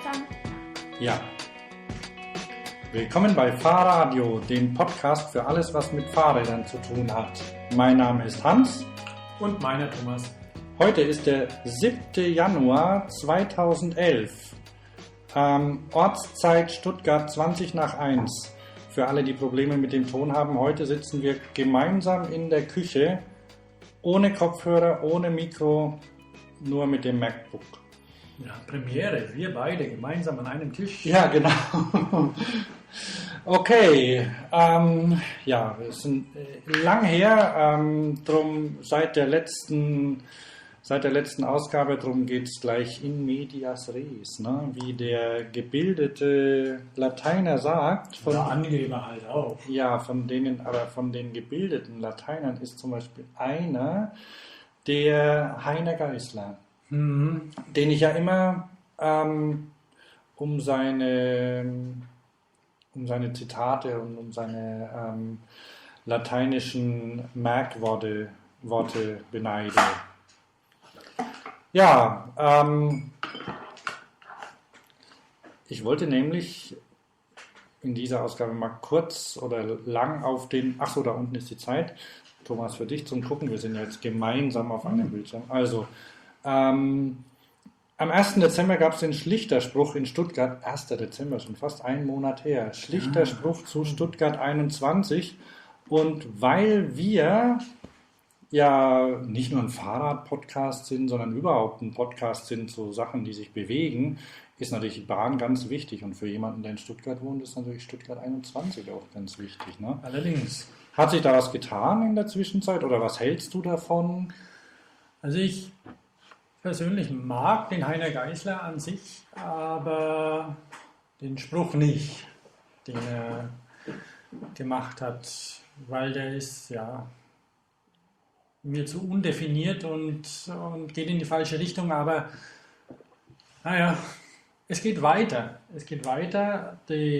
kann. Ja. Willkommen bei Fahrradio, dem Podcast für alles, was mit Fahrrädern zu tun hat. Mein Name ist Hans. Und meiner Thomas. Heute ist der 7. Januar 2011. Ortszeit Stuttgart 20 nach 1. Für alle, die Probleme mit dem Ton haben, heute sitzen wir gemeinsam in der Küche, ohne Kopfhörer, ohne Mikro, nur mit dem MacBook. Ja, Premiere, wir beide gemeinsam an einem Tisch. Ja, genau. Okay, ja, wir sind lang her, drum seit der letzten Ausgabe, drum geht es gleich in medias res, ne? Wie der gebildete Lateiner sagt. Oder Angeber halt auch. Ja, von den gebildeten Lateinern ist zum Beispiel einer der Heiner Geißler, den ich ja immer um seine Zitate und um seine lateinischen Merkworte beneide. Ja, ich wollte nämlich in dieser Ausgabe mal kurz oder lang auf den... Achso, da unten ist die Zeit. Thomas, für dich zum Gucken. Wir sind jetzt gemeinsam auf einem Bildschirm. Also, am 1. Dezember gab es den Schlichterspruch in Stuttgart. 1. Dezember, schon fast einen Monat her. Schlichterspruch zu Stuttgart 21. Und weil wir ja nicht nur ein Fahrrad-Podcast sind, sondern überhaupt ein Podcast sind zu Sachen, die sich bewegen, ist natürlich die Bahn ganz wichtig. Und für jemanden, der in Stuttgart wohnt, ist natürlich Stuttgart 21 auch ganz wichtig. Ne? Allerdings. Hat sich da was getan in der Zwischenzeit oder was hältst du davon? Also ich persönlich mag den Heiner Geißler an sich, aber den Spruch nicht, den er gemacht hat, weil der ist ja mir zu undefiniert und geht in die falsche Richtung, aber naja, es geht weiter. Es geht weiter.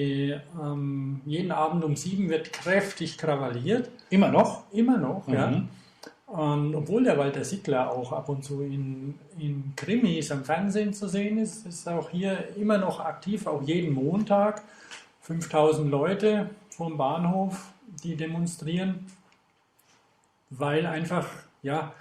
Jeden Abend um 7 wird kräftig krawalliert. Immer noch? Immer noch, ja. Und obwohl der Walter Sickler auch ab und zu in Krimis am Fernsehen zu sehen ist, ist auch hier immer noch aktiv, auch jeden Montag. 5000 Leute vom Bahnhof, die demonstrieren, weil einfach, ja,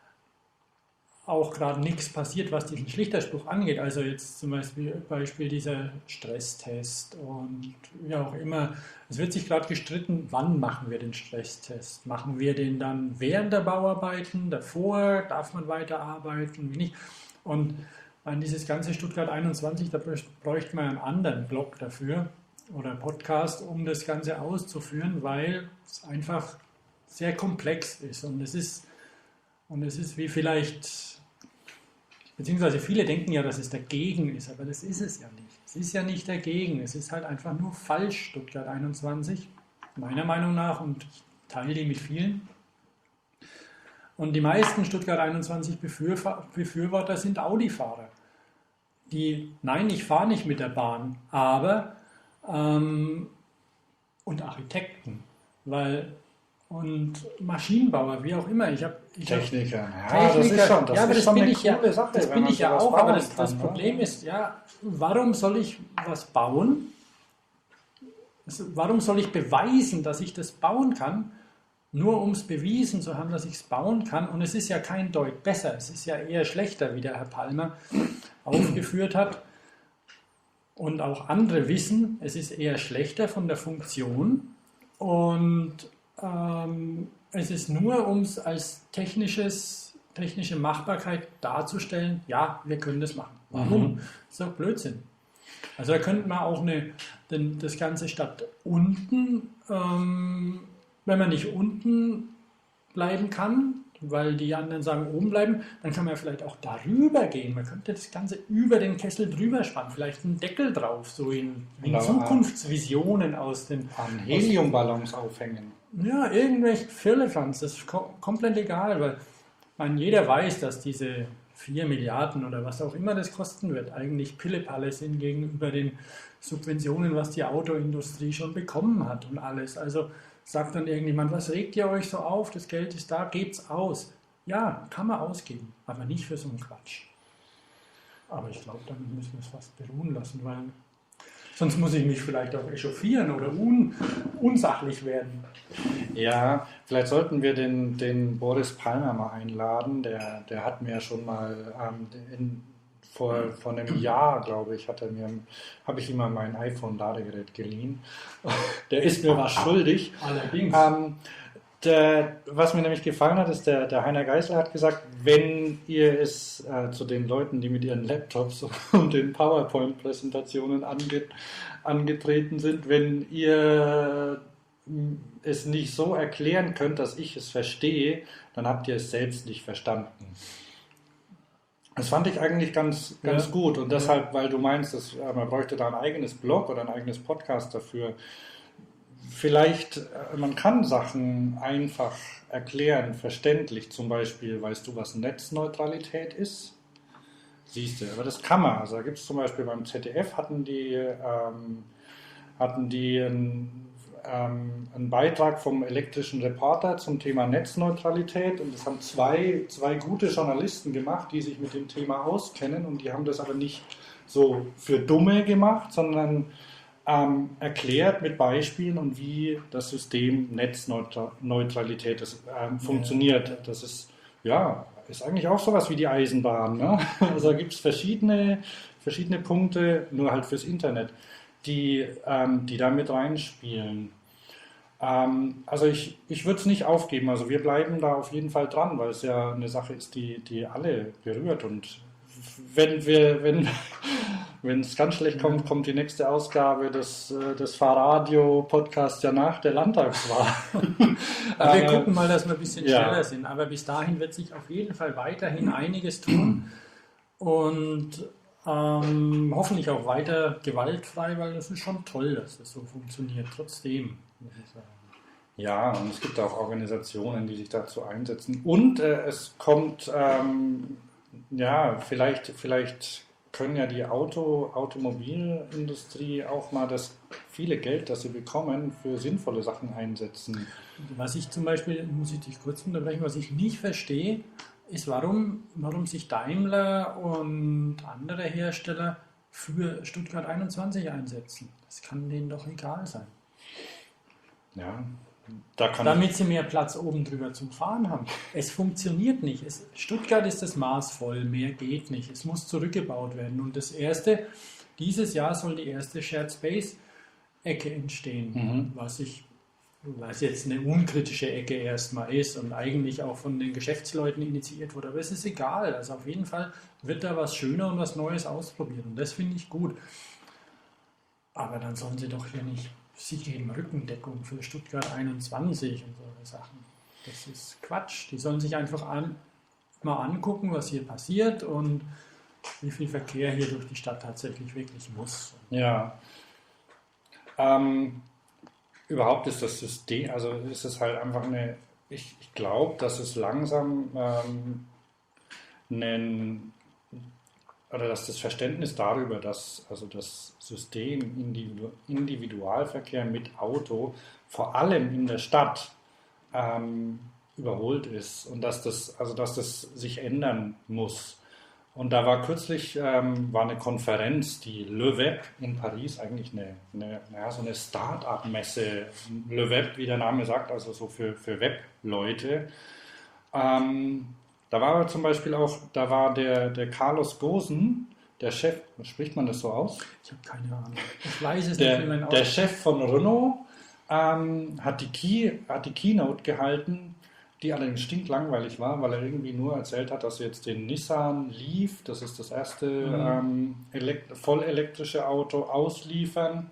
auch gerade nichts passiert, was diesen Schlichterspruch angeht. Also jetzt zum Beispiel dieser Stresstest und wie auch immer. Es wird sich gerade gestritten, wann machen wir den Stresstest? Machen wir den dann während der Bauarbeiten, davor? Darf man weiterarbeiten? Wie nicht? Und an dieses ganze Stuttgart 21, da bräuchte man einen anderen Blog dafür oder Podcast, um das Ganze auszuführen, weil es einfach sehr komplex ist. Und es ist wie vielleicht... Beziehungsweise viele denken ja, dass es dagegen ist, aber das ist es ja nicht. Es ist ja nicht dagegen, es ist halt einfach nur falsch, Stuttgart 21, meiner Meinung nach, und ich teile die mit vielen. Und die meisten Stuttgart 21 Befürworter sind Audi-Fahrer. Nein, ich fahre nicht mit der Bahn, aber und Architekten, und Maschinenbauer, wie auch immer. Techniker. Ja, das ist schon, das ist schon eine coole Sache. Das bin ich ja auch, aber das Problem ist, ja, warum soll ich was bauen? Warum soll ich beweisen, dass ich das bauen kann, nur um es bewiesen zu haben, dass ich es bauen kann? Und es ist ja kein Deut besser, es ist ja eher schlechter, wie der Herr Palmer aufgeführt hat. Und auch andere wissen, es ist eher schlechter von der Funktion. Und es ist nur, um es als technische Machbarkeit darzustellen, ja, wir können das machen. Warum? Das ist doch Blödsinn. Also da könnte man auch das Ganze statt unten, wenn man nicht unten bleiben kann, weil die anderen sagen oben bleiben, dann kann man vielleicht auch darüber gehen. Man könnte das Ganze über den Kessel drüber spannen, vielleicht einen Deckel drauf, so in Zukunftsvisionen aus den... An Heliumballons aufhängen. Ja, irgendwelche Firlefanz, das ist komplett egal, weil jeder weiß, dass diese 4 Milliarden oder was auch immer das kosten wird, eigentlich Pillepalle sind gegenüber den Subventionen, was die Autoindustrie schon bekommen hat und alles. Also sagt dann irgendjemand, was regt ihr euch so auf, das Geld ist da, gebt's aus. Ja, kann man ausgeben, aber nicht für so einen Quatsch. Aber ich glaube, damit müssen wir es fast beruhen lassen, weil sonst muss ich mich vielleicht auch echauffieren oder unsachlich werden. Ja, vielleicht sollten wir den Boris Palmer mal einladen. Der hat mir ja schon mal vor einem Jahr, glaube ich, habe ich ihm mal mein iPhone-Ladegerät geliehen. Der ist mir was schuldig. Allerdings. Was mir nämlich gefallen hat, ist, der Heiner Geisler hat gesagt, wenn ihr es zu den Leuten, die mit ihren Laptops und den PowerPoint-Präsentationen angetreten sind, wenn ihr es nicht so erklären könnt, dass ich es verstehe, dann habt ihr es selbst nicht verstanden. Das fand ich eigentlich ganz gut und deshalb, weil du meinst, man bräuchte da ein eigenes Blog oder ein eigenes Podcast dafür. Vielleicht, man kann Sachen einfach erklären, verständlich. Zum Beispiel, weißt du, was Netzneutralität ist? Siehst du, aber das kann man. Also da gibt es zum Beispiel beim ZDF hatten die einen Beitrag vom elektrischen Reporter zum Thema Netzneutralität und das haben zwei gute Journalisten gemacht, die sich mit dem Thema auskennen und die haben das aber nicht so für Dumme gemacht, sondern erklärt mit Beispielen und wie das System Netzneutralität funktioniert. Das ist eigentlich auch sowas wie die Eisenbahn. Ne? Also da gibt es verschiedene Punkte, nur halt fürs Internet, die da mit reinspielen. Also ich würde es nicht aufgeben. Also wir bleiben da auf jeden Fall dran, weil es ja eine Sache ist, die alle berührt. Und wenn es ganz schlecht kommt, kommt die nächste Ausgabe des Fahrradio-Podcasts ja nach der Landtagswahl. Wir gucken mal, dass wir ein bisschen schneller sind. Aber bis dahin wird sich auf jeden Fall weiterhin einiges tun. Und hoffentlich auch weiter gewaltfrei, weil das ist schon toll, dass das so funktioniert. Trotzdem, muss ich sagen. Ja, und es gibt auch Organisationen, die sich dazu einsetzen. Und es kommt, vielleicht können ja die Automobilindustrie auch mal das viele Geld, das sie bekommen, für sinnvolle Sachen einsetzen. Was ich zum Beispiel, muss ich dich kurz unterbrechen, was ich nicht verstehe, ist, warum sich Daimler und andere Hersteller für Stuttgart 21 einsetzen. Das kann denen doch egal sein. Ja, damit sie mehr Platz oben drüber zum Fahren haben. Es funktioniert nicht. Stuttgart ist das Maß voll, mehr geht nicht. Es muss zurückgebaut werden. Und dieses Jahr soll die erste Shared Space Ecke entstehen, was jetzt eine unkritische Ecke erstmal ist und eigentlich auch von den Geschäftsleuten initiiert wurde. Aber es ist egal. Also auf jeden Fall wird da was Schöner und was Neues ausprobiert. Und das finde ich gut. Aber dann sollen sie doch hier nicht, sie geben Rückendeckung für Stuttgart 21 und so Sachen. Das ist Quatsch. Die sollen sich einfach mal angucken, was hier passiert und wie viel Verkehr hier durch die Stadt tatsächlich wirklich muss. Ja. Überhaupt ist das System, also ist es halt einfach ich glaube, dass es langsam dass das Verständnis darüber, dass also das System Individualverkehr mit Auto vor allem in der Stadt überholt ist und dass das sich ändern muss. Und da war kürzlich war eine Konferenz, die Le Web in Paris, eigentlich so eine Start-up-Messe. Le Web, wie der Name sagt, also so für Web-Leute. Da war aber zum Beispiel auch, da war der Carlos Ghosn, der Chef, spricht man das so aus? Ich habe keine Ahnung. Ich weiß es nicht, wie man der Chef von Renault hat die Keynote gehalten, die allerdings stinklangweilig war, weil er irgendwie nur erzählt hat, dass sie jetzt den Nissan Leaf, das ist das erste vollelektrische Auto, ausliefern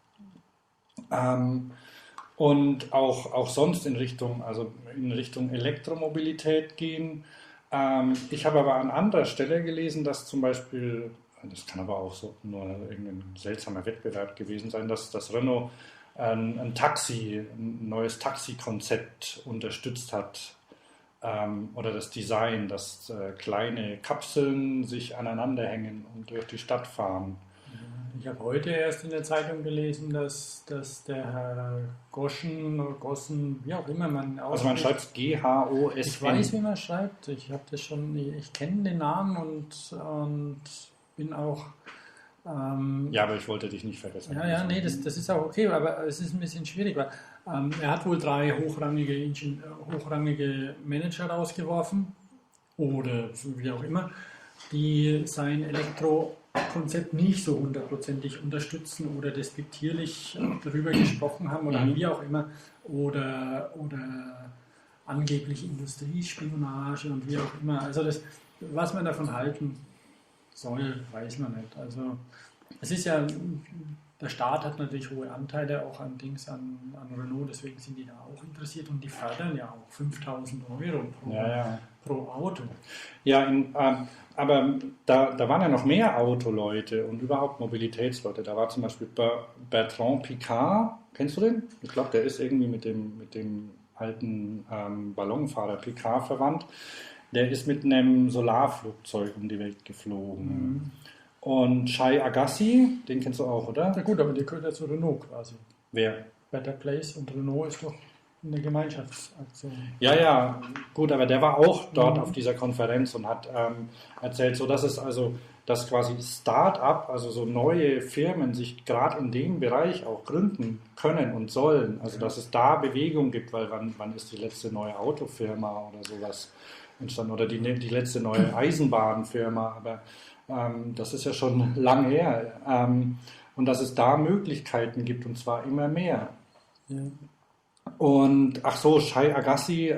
und auch sonst in Richtung Elektromobilität gehen. Ich habe aber an anderer Stelle gelesen, dass zum Beispiel, das kann aber auch so nur irgendein seltsamer Wettbewerb gewesen sein, dass Renault ein neues Taxi-Konzept unterstützt hat oder das Design, dass kleine Kapseln sich aneinander hängen und durch die Stadt fahren. Ich habe heute erst in der Zeitung gelesen, dass der Herr Gossen, wie auch immer man ausspricht. Also man schreibt es G-H-O-S-N. Ich weiß, wie man schreibt. Ich kenne den Namen und bin auch... Ja, aber ich wollte dich nicht vergessen. Ja, nee, das ist auch okay, aber es ist ein bisschen schwierig, weil er hat wohl 3 hochrangige Manager rausgeworfen oder wie auch immer, die sein Elektrokonzept nicht so hundertprozentig unterstützen oder despektierlich darüber gesprochen haben oder wie auch immer oder angeblich Industriespionage und wie auch immer. Also das, was man davon halten soll, weiß man nicht. Also es ist ja, der Staat hat natürlich hohe Anteile auch an Renault, deswegen sind die da auch interessiert und die fördern ja auch 5.000 Euro pro Auto. Ja, aber da waren ja noch mehr Autoleute und überhaupt Mobilitätsleute. Da war zum Beispiel Bertrand Piccard, kennst du den? Ich glaube, der ist irgendwie mit dem alten Ballonfahrer Piccard verwandt. Der ist mit einem Solarflugzeug um die Welt geflogen. Und Shai Agassi, den kennst du auch, oder? Ja gut, aber der gehört ja zu Renault quasi. Wer? Better Place und Renault ist doch eine Gemeinschaftsaktion. Ja, gut, aber der war auch dort auf dieser Konferenz und hat erzählt, so dass es also, dass quasi Start-up, also so neue Firmen sich gerade in dem Bereich auch gründen können und sollen. Also dass es da Bewegung gibt, weil wann ist die letzte neue Autofirma oder sowas entstanden oder die letzte neue Eisenbahnfirma, aber das ist ja schon lang her. Und dass es da Möglichkeiten gibt und zwar immer mehr. Ja. Und ach so, Shai Agassi,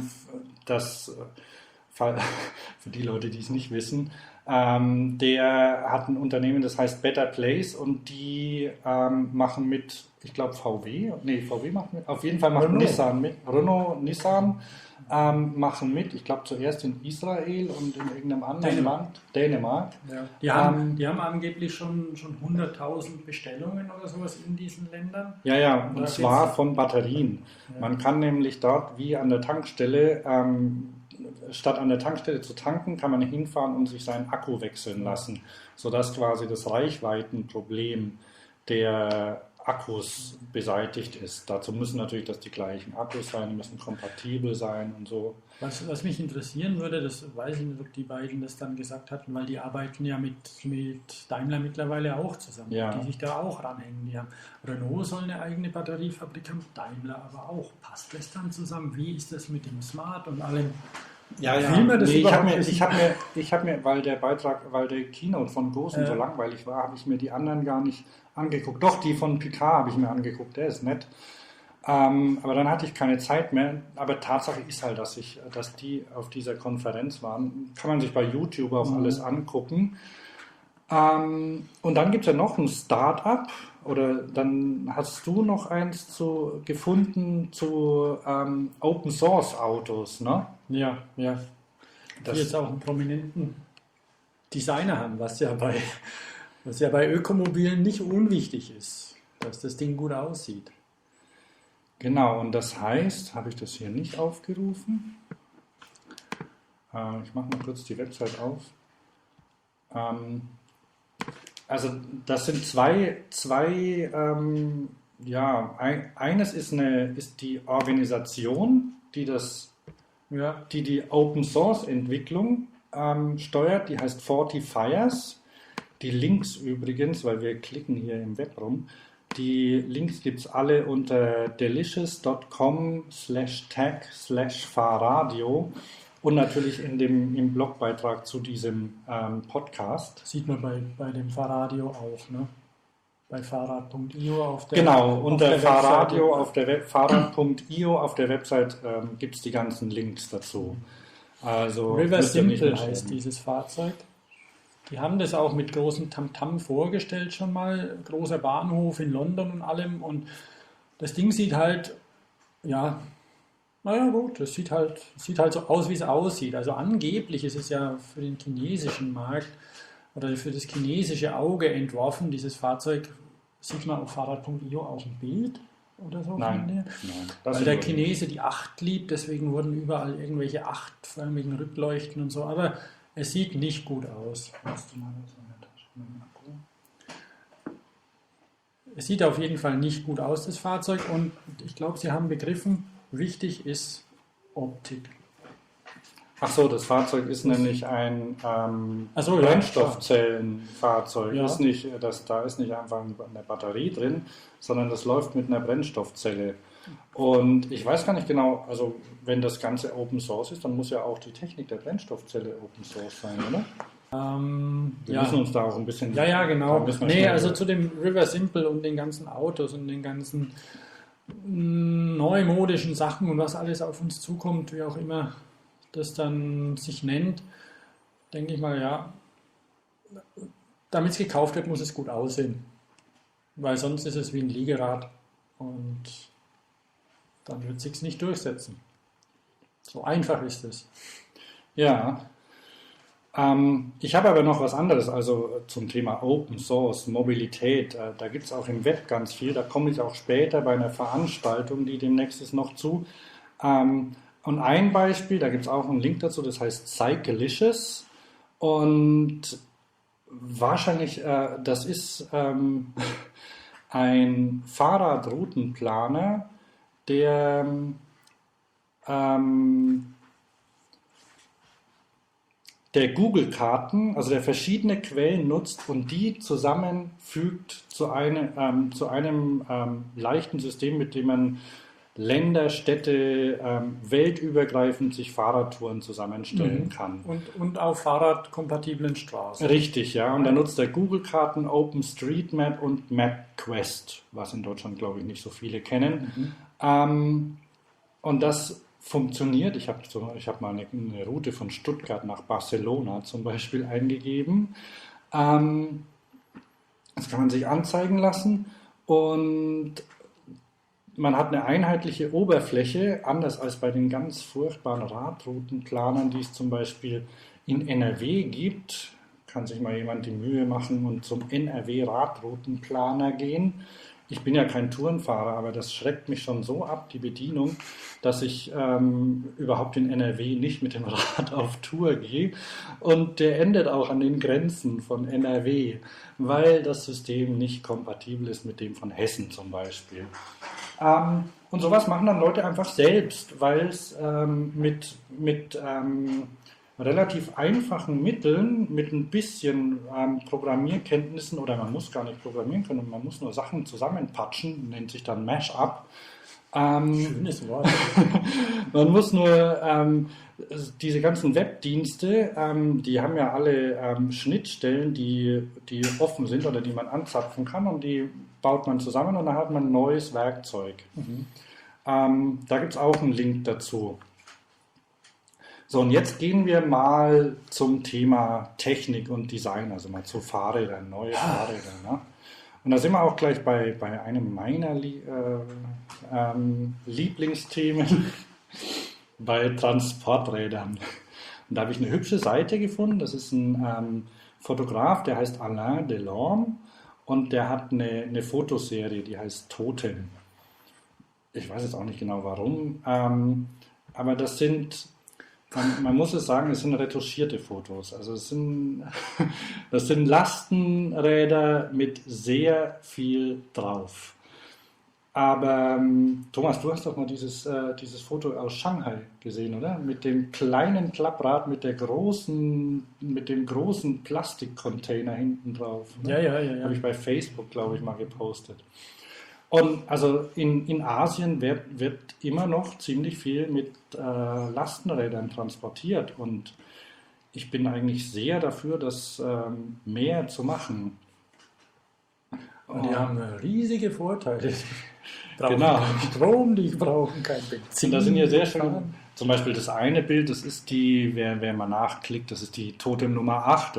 für die Leute, die es nicht wissen, der hat ein Unternehmen, das heißt Better Place und die machen mit, ich glaube VW macht mit, auf jeden Fall macht Renault. Nissan mit, Renault, Nissan machen mit, ich glaube zuerst in Israel und in irgendeinem anderen Land, Dänemark. Ja. Die haben angeblich schon 100.000 Bestellungen oder sowas in diesen Ländern. Ja, und zwar von Batterien. Ja. Man kann nämlich dort wie an der Tankstelle, statt an der Tankstelle zu tanken, kann man hinfahren und sich seinen Akku wechseln lassen, sodass quasi das Reichweitenproblem der Akkus beseitigt ist. Dazu müssen natürlich die gleichen Akkus sein, die müssen kompatibel sein und so. Was mich interessieren würde, das weiß ich nicht, ob die beiden das dann gesagt hatten, weil die arbeiten ja mit Daimler mittlerweile auch zusammen, die sich da auch ranhängen. Die haben, Renault soll eine eigene Batteriefabrik haben, Daimler aber auch. Passt das dann zusammen? Wie ist das mit dem Smart und allem? Ja. Ich habe mir, weil der Keynote von Gosen so langweilig war, habe ich mir die anderen gar nicht angeguckt. Doch, die von Picard habe ich mir angeguckt, der ist nett. Aber dann hatte ich keine Zeit mehr. Aber Tatsache ist halt, dass die auf dieser Konferenz waren. Kann man sich bei YouTube auch alles angucken. Und dann gibt es ja noch ein Start-up. Oder dann hast du noch eins gefunden zu Open Source Autos, ne? Ja. Die jetzt auch einen prominenten Designer haben, was ja bei Ökomobilen nicht unwichtig ist, dass das Ding gut aussieht. Genau, und das heißt, habe ich das hier nicht aufgerufen? Ich mache mal kurz die Website auf. Also das sind eines ist die Organisation, die Open Source Entwicklung steuert, die heißt Fortifiers. Die Links übrigens, weil wir klicken hier im Web rum, die Links gibt es alle unter delicious.com/tag/fahrradio und natürlich im Blogbeitrag zu diesem Podcast. Sieht man bei dem Fahrradio auch, ne? Bei fahrrad.io auf der Genau, unter Fahrradio auf der Fahrrad.io auf der Website gibt es die ganzen Links dazu. Also River Simple heißt dieses Fahrzeug. Die haben das auch mit großem Tamtam vorgestellt schon mal, großer Bahnhof in London und allem und das Ding sieht halt, das sieht halt so aus, wie es aussieht. Also angeblich ist es ja für den chinesischen Markt oder für das chinesische Auge entworfen. Dieses Fahrzeug sieht man auf Fahrrad.io auch ein Bild oder so. Nein. Weil der Chinese die 8 liebt, deswegen wurden überall irgendwelche 8-förmigen Rückleuchten und so. Aber es sieht nicht gut aus. Es sieht auf jeden Fall nicht gut aus, das Fahrzeug. Und ich glaube, Sie haben begriffen, wichtig ist Optik. Ach so, das Fahrzeug ist nämlich ein Ach so, ja, Brennstoffzellenfahrzeug. Ja. Da ist nicht einfach eine Batterie drin, sondern das läuft mit einer Brennstoffzelle. Und ich weiß gar nicht genau, also wenn das Ganze Open Source ist, dann muss ja auch die Technik der Brennstoffzelle Open Source sein, oder? Wir müssen uns da auch ein bisschen... Ja, genau. da müssen wir Nee, schnell- also zu dem River Simple und den ganzen Autos und den ganzen neumodischen Sachen und was alles auf uns zukommt, wie auch immer das dann sich nennt, denke ich mal, ja, damit es gekauft wird, muss es gut aussehen. Weil sonst ist es wie ein Liegerad und dann wird es sich nicht durchsetzen. So einfach ist es. Ja, ich habe aber noch was anderes, also zum Thema Open Source, Mobilität. Da gibt es auch im Web ganz viel. Da komme ich auch später bei einer Veranstaltung, die demnächst ist, noch zu. Und ein Beispiel, da gibt es auch einen Link dazu, das heißt Cyclicious. Und wahrscheinlich, das ist ein Fahrradroutenplaner, der ähm, der Google-Karten, also der verschiedene Quellen nutzt und die zusammenfügt zu einem leichten System, mit dem man Länder, Städte, weltübergreifend sich Fahrradtouren zusammenstellen kann. Und auf fahrradkompatiblen Straßen. Richtig, ja. Und da nutzt er Google-Karten, OpenStreetMap und MapQuest, was in Deutschland, glaube ich, nicht so viele kennen. Und das funktioniert. Ich hab mal eine Route von Stuttgart nach Barcelona zum Beispiel eingegeben. Das kann man sich anzeigen lassen und man hat eine einheitliche Oberfläche, anders als bei den ganz furchtbaren Radroutenplanern, die es zum Beispiel in NRW gibt. Kann sich mal jemand die Mühe machen und zum NRW-Radroutenplaner gehen. Ich bin ja kein Tourenfahrer, aber das schreckt mich schon so ab, die Bedienung, dass ich überhaupt in NRW nicht mit dem Rad auf Tour gehe. Und der endet auch an den Grenzen von NRW, weil das System nicht kompatibel ist mit dem von Hessen zum Beispiel. Und sowas machen dann Leute einfach selbst, weil es mit relativ einfachen Mitteln, mit ein bisschen Programmierkenntnissen, oder man muss gar nicht programmieren können, man muss nur Sachen zusammenpatschen, nennt sich dann Mashup. Schönes Wort. Man muss nur diese ganzen Webdienste, die haben ja alle Schnittstellen, die offen sind oder die man anzapfen kann, und die baut man zusammen und dann hat man ein neues Werkzeug. Da gibt es auch einen Link dazu. So, und jetzt gehen wir mal zum Thema Technik und Design, also mal zu Fahrrädern, neue Fahrräder. Ne? Und da sind wir auch gleich bei einem meiner Lieblingsthemen, bei Transporträdern. Und da habe ich eine hübsche Seite gefunden, das ist ein Fotograf, der heißt Alain Delorme und der hat eine Fotoserie, die heißt Totem. Ich weiß jetzt auch nicht genau warum, aber das sind... Man muss es sagen, es sind retuschierte Fotos. Also das sind Lastenräder mit sehr viel drauf. Aber Thomas, du hast doch mal dieses Foto aus Shanghai gesehen, oder? Mit dem kleinen Klapprad, mit dem großen Plastikcontainer hinten drauf. Ne? Ja. Habe ich bei Facebook, glaube ich, mal gepostet. Und also in Asien wird immer noch ziemlich viel mit Lastenrädern transportiert, und ich bin eigentlich sehr dafür, das mehr zu machen. Und die haben riesige Vorteile. Die brauchen Genau. keinen Strom, die brauchen kein Benzin. Und da sind ja sehr schön, zum Beispiel das eine Bild, das ist wer mal nachklickt, das ist die Totem Nummer 8,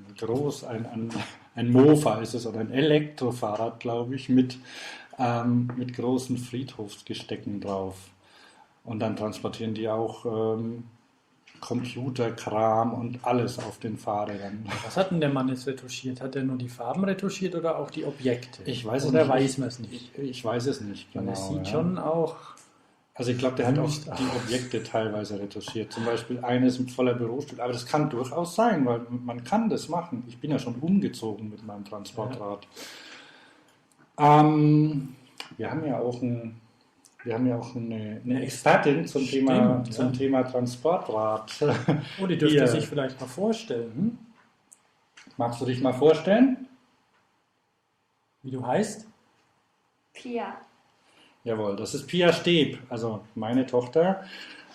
ein Mofa ist es, oder ein Elektrofahrrad, glaube ich, mit großen Friedhofsgestecken drauf. Und dann transportieren die auch Computerkram und alles auf den Fahrrädern. Was hat denn der Mann jetzt retuschiert? Hat er nur die Farben retuschiert oder auch die Objekte? Ich weiß es oder nicht. weiß man es nicht? Ich weiß es nicht Weil genau. es sieht ja. schon auch... Also ich glaube, der hat auch Wüst die Objekte teilweise retuschiert. Zum Beispiel eines mit voller Bürostühle. Aber das kann durchaus sein, weil man kann das machen. Ich bin ja schon umgezogen mit meinem Transportrad. Wir haben ja auch wir haben ja auch eine Expertin zum Stimmt, Thema Transportrad. Oh, die dürfte Hier. sich vielleicht mal vorstellen, Magst du dich mal vorstellen? wie du heißt. Pia. Jawohl, das ist Pia Steb, also meine Tochter,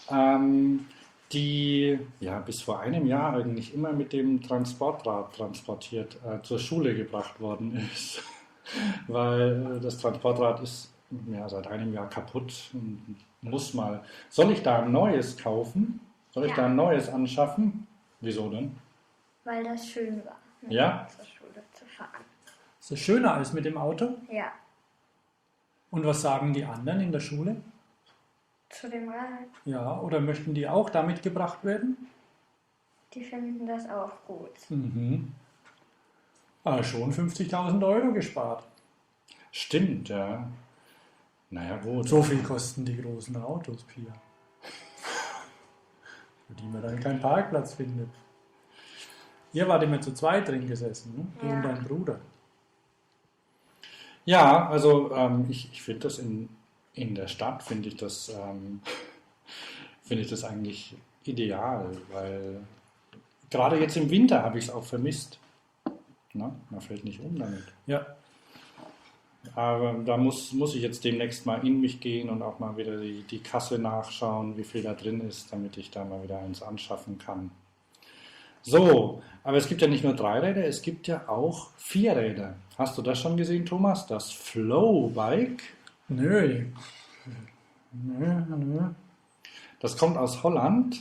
die ja bis vor einem Jahr eigentlich immer mit dem Transportrad zur Schule gebracht worden ist. Weil das Transportrad ist ja seit einem Jahr kaputt und muss mal. Soll ich da ein neues kaufen? Soll ich Ja. da ein neues anschaffen? Wieso denn? Weil das schön war, mit Ja? zur Schule zu fahren. Ist das schöner als mit dem Auto? Ja, Und was sagen die anderen in der Schule? zu dem Rad. Ja, oder möchten die auch damit gebracht werden? Die finden das auch gut. Mhm. Aber schon 50.000 Euro gespart. Stimmt, ja. Naja, gut. So viel kosten die großen Autos, Pia. Für die man dann keinen Parkplatz findet. Ihr wart immer zu zweit drin gesessen, ne? Du Ja. und dein Bruder. Ja, also ich finde das in der Stadt, finde ich das eigentlich ideal, weil gerade jetzt im Winter habe ich es auch vermisst. Na, man fällt nicht um damit. Ja. Aber da muss ich jetzt demnächst mal in mich gehen und auch mal wieder die Kasse nachschauen, wie viel da drin ist, damit ich da mal wieder eins anschaffen kann. So, aber es gibt ja nicht nur Dreiräder, es gibt ja auch Vierräder. Hast du das schon gesehen, Thomas? Das Flowbike. Nö. Nö. Das kommt aus Holland.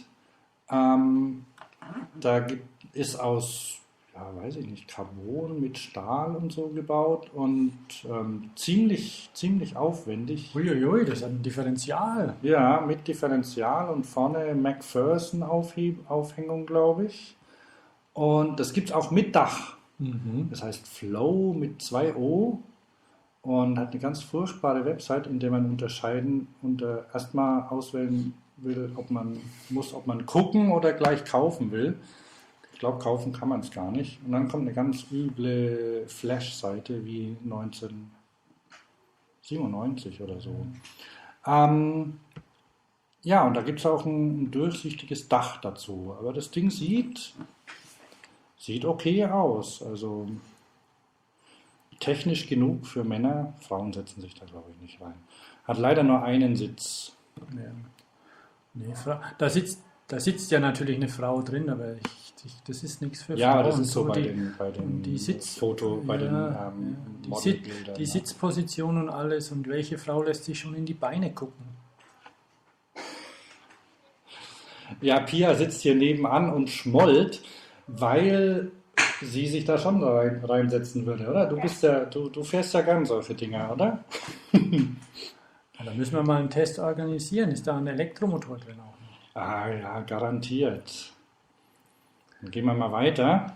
Ist aus, ja, weiß ich nicht, Carbon mit Stahl und so gebaut und ziemlich aufwendig. Uiuiui, das hat ein Differential. Ja, mit Differential und vorne McPherson-Aufhängung, glaube ich. Und das gibt es auch mit Dach. Mhm. Das heißt Flow mit 2 O und hat eine ganz furchtbare Website, in der man erstmal auswählen will, ob man gucken oder gleich kaufen will. Ich glaube, kaufen kann man es gar nicht. Und dann kommt eine ganz üble Flash-Seite wie 1997 oder so. Ja, und da gibt es auch ein durchsichtiges Dach dazu. Aber das Ding sieht okay aus. Also technisch genug für Männer. Frauen setzen sich da, glaube ich, nicht rein. Hat leider nur einen Sitz. Ja. Nee, da sitzt ja natürlich eine Frau drin, aber das ist nichts für Ja, Frauen. das ist so bei die, den die Sitz- bei den ja, Modelbildern. die Sitzposition und alles. Und welche Frau lässt sich schon in die Beine gucken? Ja, Pia sitzt hier nebenan und schmollt, weil sie sich da schon reinsetzen würde, oder? Du fährst ja gern solche Dinger, oder? Ja, da müssen wir mal einen Test organisieren. Ist da ein Elektromotor drin auch? Ah ja, garantiert. Dann gehen wir mal weiter.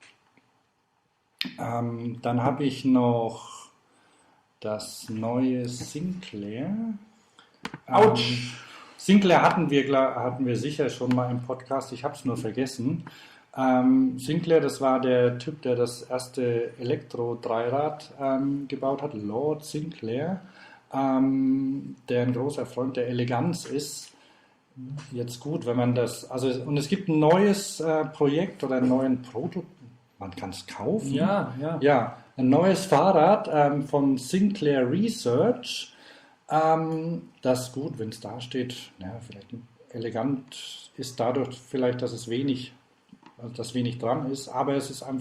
Dann habe ich noch das neue Sinclair. Autsch! Sinclair hatten wir sicher schon mal im Podcast, ich habe es nur vergessen. Sinclair, das war der Typ, der das erste Elektro-Dreirad gebaut hat, Lord Sinclair, der ein großer Freund der Eleganz ist. Jetzt gut, wenn man und es gibt ein neues Projekt oder einen neuen Prototyp, man kann es kaufen. Ja. Ja, ein neues Fahrrad von Sinclair Research. Das gut, wenn es da steht, ja, vielleicht elegant ist dadurch vielleicht, dass wenig dran ist, aber es ist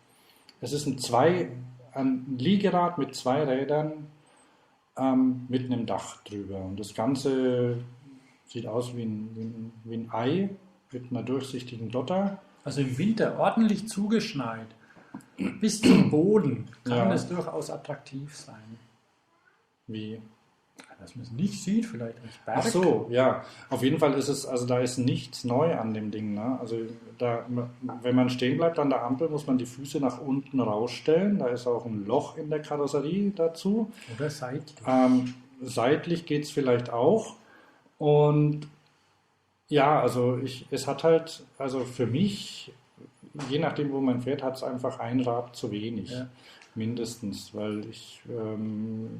ein Liegerad mit 2 Rädern mit einem Dach drüber. Und das Ganze sieht aus wie ein Ei mit einer durchsichtigen Dotter. Also im Winter ordentlich zugeschneit. Bis zum Boden kann Ja. es durchaus attraktiv sein. Wie? Dass man es nicht sieht, vielleicht als Berg. Ach so, ja. Auf jeden Fall da ist nichts neu an dem Ding. Ne? Also wenn man stehen bleibt an der Ampel, muss man die Füße nach unten rausstellen. Da ist auch ein Loch in der Karosserie dazu. Oder seitlich. Seitlich geht es vielleicht auch. Und ja, es hat halt, also für mich, je nachdem, wo man fährt, hat es einfach ein Rad zu wenig. Ja. Mindestens, weil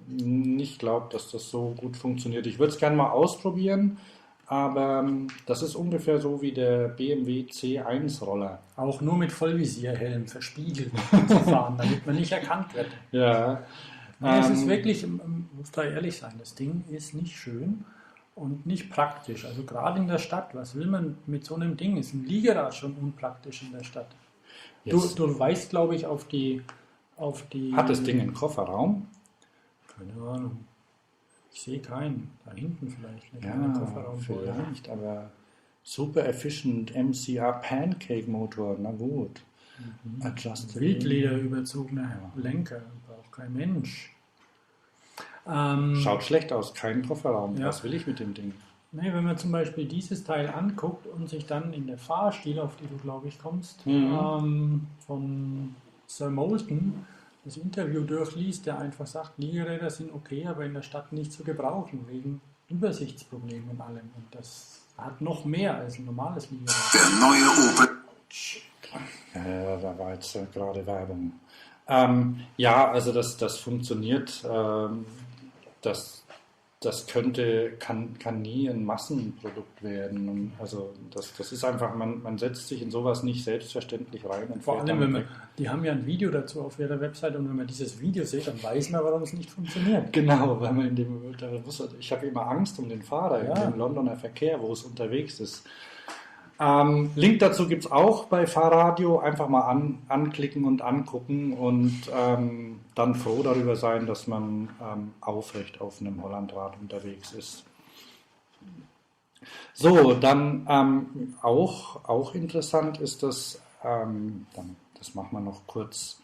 nicht glaube, dass das so gut funktioniert. Ich würde es gerne mal ausprobieren, aber das ist ungefähr so wie der BMW C1-Roller. Auch nur mit Vollvisierhelm verspiegelt zu fahren, damit man nicht erkannt wird. Ja, Nee, es ist wirklich, muss da ehrlich sein, das Ding ist nicht schön und nicht praktisch. Also gerade in der Stadt, was will man mit so einem Ding? Ist ein Liegerad schon unpraktisch in der Stadt. jetzt Du weist, glaube ich, auf die... hat das Ding einen Kofferraum. Keine Ahnung. Ich sehe keinen. Da hinten vielleicht. Eine Ja, kleine Kofferraumboje. vielleicht, aber super efficient MCR Pancake Motor, na gut. Adjusted. Wildlederüberzogener Lenker. Braucht kein Mensch. Schaut schlecht aus, kein Kofferraum. Ja. Was will ich mit dem Ding? Nee, wenn man zum Beispiel dieses Teil anguckt und sich dann in der Fahrstil, auf die du, glaube ich, kommst, von Sir Moulton das Interview durchliest, der einfach sagt, Liegeräder sind okay, aber in der Stadt nicht zu gebrauchen, wegen Übersichtsproblemen und allem. Und das hat noch mehr als ein normales Liegerad. Der neue Opel. Ja, da war jetzt gerade Werbung. Ja, also das funktioniert. Das kann nie ein Massenprodukt werden. Und also das ist einfach, man setzt sich in sowas nicht selbstverständlich rein. Und Vor fährt allem, damit weg. die haben ja ein Video dazu auf ihrer Website und wenn man dieses Video sieht, dann weiß man, warum es nicht funktioniert. Genau, weil man ich habe immer Angst um den Fahrer Ja. in dem Londoner Verkehr, wo es unterwegs ist. Link dazu gibt es auch bei Fahrradio. Einfach mal anklicken und angucken und dann froh darüber sein, dass man aufrecht auf einem Hollandrad unterwegs ist. So, dann auch interessant ist das, das machen wir noch kurz.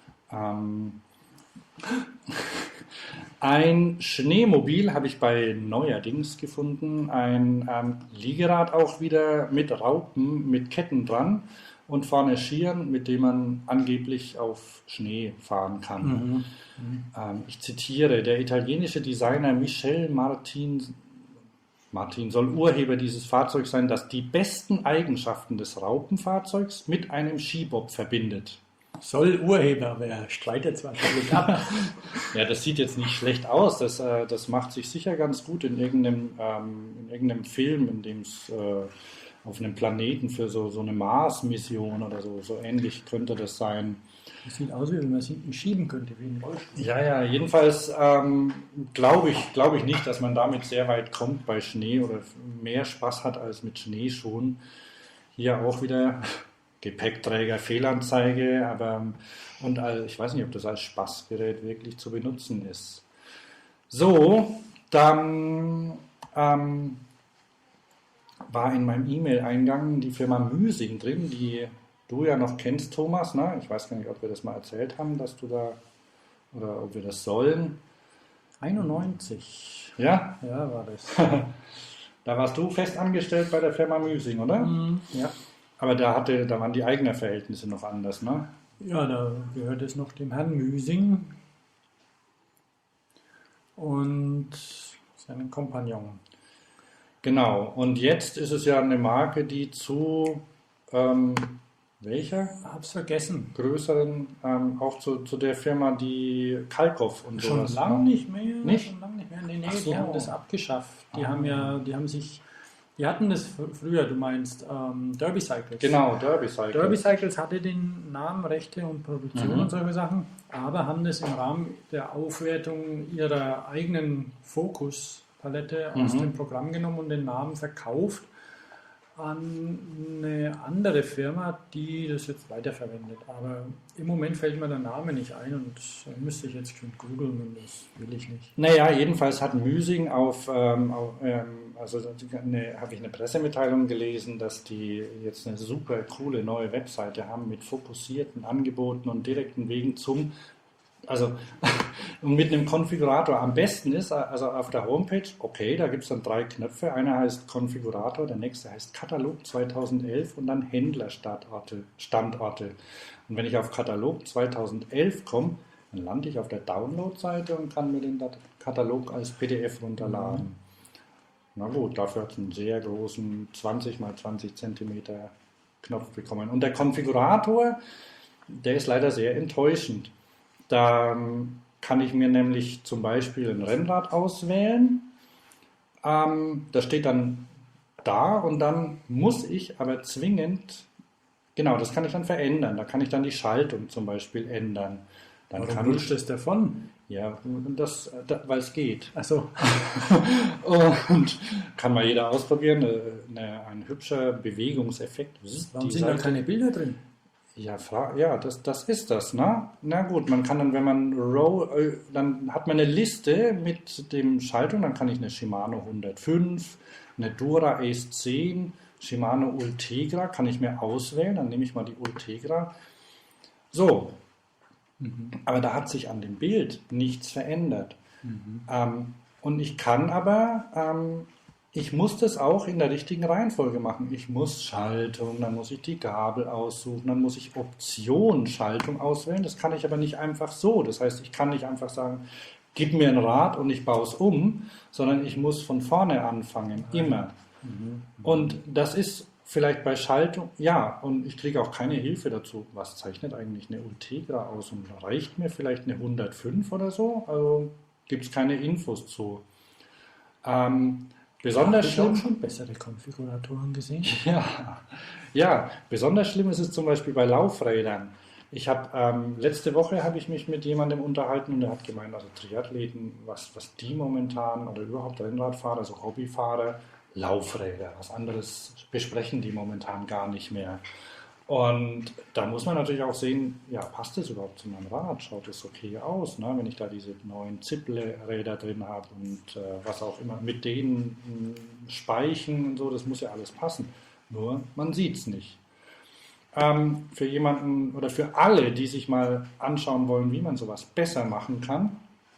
Ein Schneemobil habe ich bei Neuerdings gefunden, ein Liegerad auch wieder mit Raupen, mit Ketten dran und vorne Skiern, mit dem man angeblich auf Schnee fahren kann. Ich zitiere, der italienische Designer Michel Martin soll Urheber dieses Fahrzeugs sein, das die besten Eigenschaften des Raupenfahrzeugs mit einem Skibob verbindet. Soll Urheber, aber er streitet zwar völlig ab. Ja, das sieht jetzt nicht schlecht aus. Das macht sich sicher ganz gut in irgendeinem Film, in dem es auf einem Planeten für so eine Mars-Mission oder so ähnlich könnte das sein. Das sieht aus, wie wenn man es hinten schieben könnte, wie ein Rollstuhl. Ja, jedenfalls glaube ich nicht, dass man damit sehr weit kommt bei Schnee oder mehr Spaß hat als mit Schneeschuhen. Hier auch wieder Gepäckträger, Fehlanzeige, ich weiß nicht, ob das als Spaßgerät wirklich zu benutzen ist. So, dann war in meinem E-Mail-Eingang die Firma Müsing drin, die du ja noch kennst, Thomas. Ne? Ich weiß gar nicht, ob wir das mal erzählt haben, dass du da, oder ob wir das sollen. 91. Ja? Ja, war das. Da warst du fest angestellt bei der Firma Müsing, oder? Ja. Aber da waren die eigenen Verhältnisse noch anders, ne? Ja, da gehört es noch dem Herrn Müsing und seinen Kompagnon. Genau, und jetzt ist es ja eine Marke, die zu welcher Hab's vergessen. größeren, auch zu der Firma, die Kalkoff und Schon sowas. lange ne? nicht mehr. Nicht? Schon lange nicht mehr. Nee, Ach so. die haben das abgeschafft. Die hatten das früher, du meinst Derby Cycles. Genau, Derby Cycle. Derby Cycles hatte den Namen, Rechte und Produktion und solche Sachen, aber haben das im Rahmen der Aufwertung ihrer eigenen Focus-Palette aus dem Programm genommen und den Namen verkauft an eine andere Firma, die das jetzt weiterverwendet. Aber im Moment fällt mir der Name nicht ein und müsste ich jetzt schon googeln und das will ich nicht. Naja, jedenfalls hat Müsing habe ich eine Pressemitteilung gelesen, dass die jetzt eine super coole neue Webseite haben mit fokussierten Angeboten und direkten Wegen und mit einem Konfigurator. Am besten ist, also auf der Homepage, okay, da gibt es dann 3 Knöpfe. Einer heißt Konfigurator, der nächste heißt Katalog 2011 und dann Händlerstandorte. Und wenn ich auf Katalog 2011 komme, dann lande ich auf der Download-Seite und kann mir den Katalog als PDF runterladen. Na gut, dafür hat es einen sehr großen 20 x 20 cm Knopf bekommen. Und der Konfigurator, der ist leider sehr enttäuschend. Da kann ich mir nämlich zum Beispiel ein Rennrad auswählen. Das steht dann da und dann muss ich aber zwingend, genau, das kann ich dann verändern. Da kann ich dann die Schaltung zum Beispiel ändern. Dann Warum kann willst ich, du das davon? ja, weil es geht. Achso, Und kann mal jeder ausprobieren. Ein hübscher Bewegungseffekt. warum Die sind da Seite- keine Bilder drin? Ja, ja, das ist das, ne? Na gut, man kann dann, wenn man dann hat man eine Liste mit dem Schaltung, dann kann ich eine Shimano 105, eine Dura Ace 10, Shimano Ultegra, kann ich mir auswählen, dann nehme ich mal die Ultegra. So, aber da hat sich an dem Bild nichts verändert. Und ich kann aber, ich muss das auch in der richtigen Reihenfolge machen. Ich muss Schaltung, dann muss ich die Gabel aussuchen, dann muss ich Option Schaltung auswählen. Das kann ich aber nicht einfach so. Das heißt, ich kann nicht einfach sagen, gib mir ein Rad und ich baue es um, sondern ich muss von vorne anfangen, immer. Und das ist vielleicht bei Schaltung, ja, und ich kriege auch keine Hilfe dazu. Was zeichnet eigentlich eine Ultegra aus? Und reicht mir vielleicht eine 105 oder so? Also gibt es keine Infos zu. Besonders Ich habe schlimm, schon bessere Konfiguratoren gesehen. ja, besonders schlimm ist es zum Beispiel bei Laufrädern. Letzte Woche habe ich mich mit jemandem unterhalten und der hat gemeint, also Triathleten, was die momentan oder überhaupt Rennradfahrer, also Hobbyfahrer, Laufräder, was anderes besprechen die momentan gar nicht mehr. Und da muss man natürlich auch sehen, ja, passt das überhaupt zu meinem Rad? Schaut das okay aus, ne? Wenn ich da diese neuen Zipple-Räder drin habe und was auch immer, mit den Speichen und so, das muss ja alles passen. Nur, man sieht es nicht. Für jemanden oder für alle, die sich mal anschauen wollen, wie man sowas besser machen kann,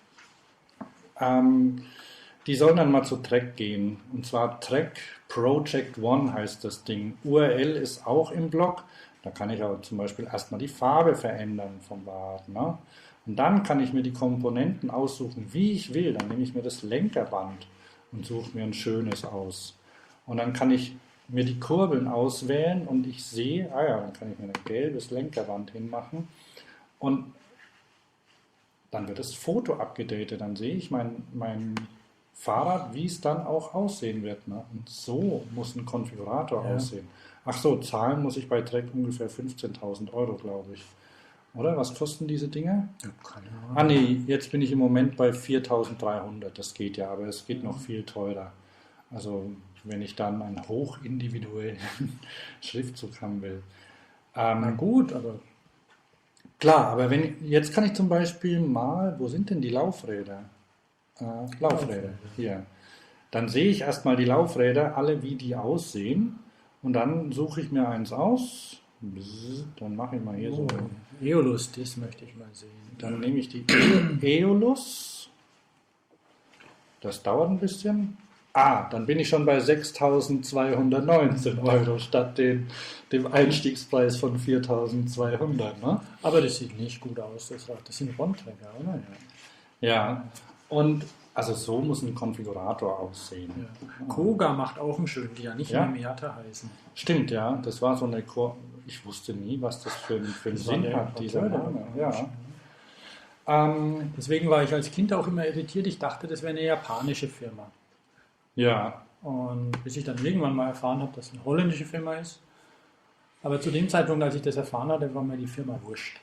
die sollen dann mal zu Trek gehen. Und zwar Trek Project One heißt das Ding. URL ist auch im Blog. Da kann ich aber zum Beispiel erstmal die Farbe verändern vom Rad. Ne? Und dann kann ich mir die Komponenten aussuchen, wie ich will. Dann nehme ich mir das Lenkerband und suche mir ein schönes aus. Und dann kann ich mir die Kurbeln auswählen und ich sehe, dann kann ich mir ein gelbes Lenkerband hinmachen. Und dann wird das Foto abgedatet. Dann sehe ich mein Fahrrad, wie es dann auch aussehen wird. Ne? Und so muss ein Konfigurator aussehen. Ach so, zahlen muss ich bei Trek ungefähr 15.000 Euro, glaube ich. Oder? Was kosten diese Dinge? Ja, keine Ahnung. Nee, jetzt bin ich im Moment bei 4.300. Das geht ja, aber es geht noch viel teurer. Also, wenn ich dann einen hochindividuellen Schriftzug haben will. Na gut, aber Klar, aber jetzt kann ich zum Beispiel mal, wo sind denn die Laufräder? Laufräder, hier. Dann sehe ich erstmal die Laufräder, alle wie die aussehen. Und dann suche ich mir eins aus. Dann mache ich mal hier so. Eolus, das möchte ich mal sehen. Dann nehme ich die Eolus. Das dauert ein bisschen. Dann bin ich schon bei 6.219 Euro statt dem Einstiegspreis von 4.200. Ne? Aber das sieht nicht gut aus, das Rad. Das sind Ronträger, oder? Ja, und also so muss ein Konfigurator aussehen. Ja. Koga macht auch einen schönen, die ja nicht mehr Miata heißen. Stimmt, ja. Das war so eine ich wusste nie, was das für einen Sinn hat, dieser Name. Ja. Deswegen war ich als Kind auch immer irritiert. Ich dachte, das wäre eine japanische Firma. Ja. Und bis ich dann irgendwann mal erfahren habe, dass es eine holländische Firma ist. Aber zu dem Zeitpunkt, als ich das erfahren hatte, war mir die Firma wurscht.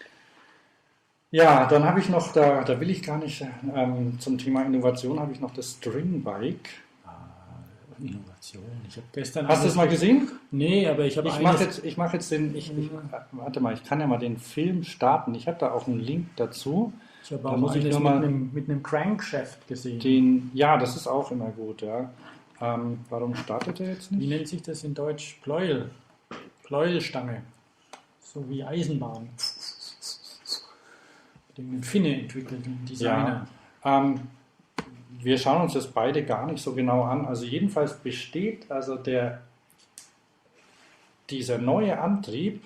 Ja, dann habe ich noch, da will ich gar nicht, zum Thema Innovation habe ich noch das Stringbike. Innovation. Ich habe gestern. Hast du das mal gesehen? Nee, aber ich habe Ich mache jetzt den, warte mal, ich kann ja mal den Film starten. Ich habe da auch einen Link dazu. Ich habe Da auch muss ich eines nur mal mit einem Crankshaft gesehen. Ja, das ist auch immer gut, ja. Warum startet er jetzt Wie nicht? nennt sich das in Deutsch? Pleuel. Pleuelstange. So wie Eisenbahn. Den Finne entwickelt, den Designer. Ja, wir schauen uns das beide gar nicht so genau an. Also jedenfalls besteht also dieser neue Antrieb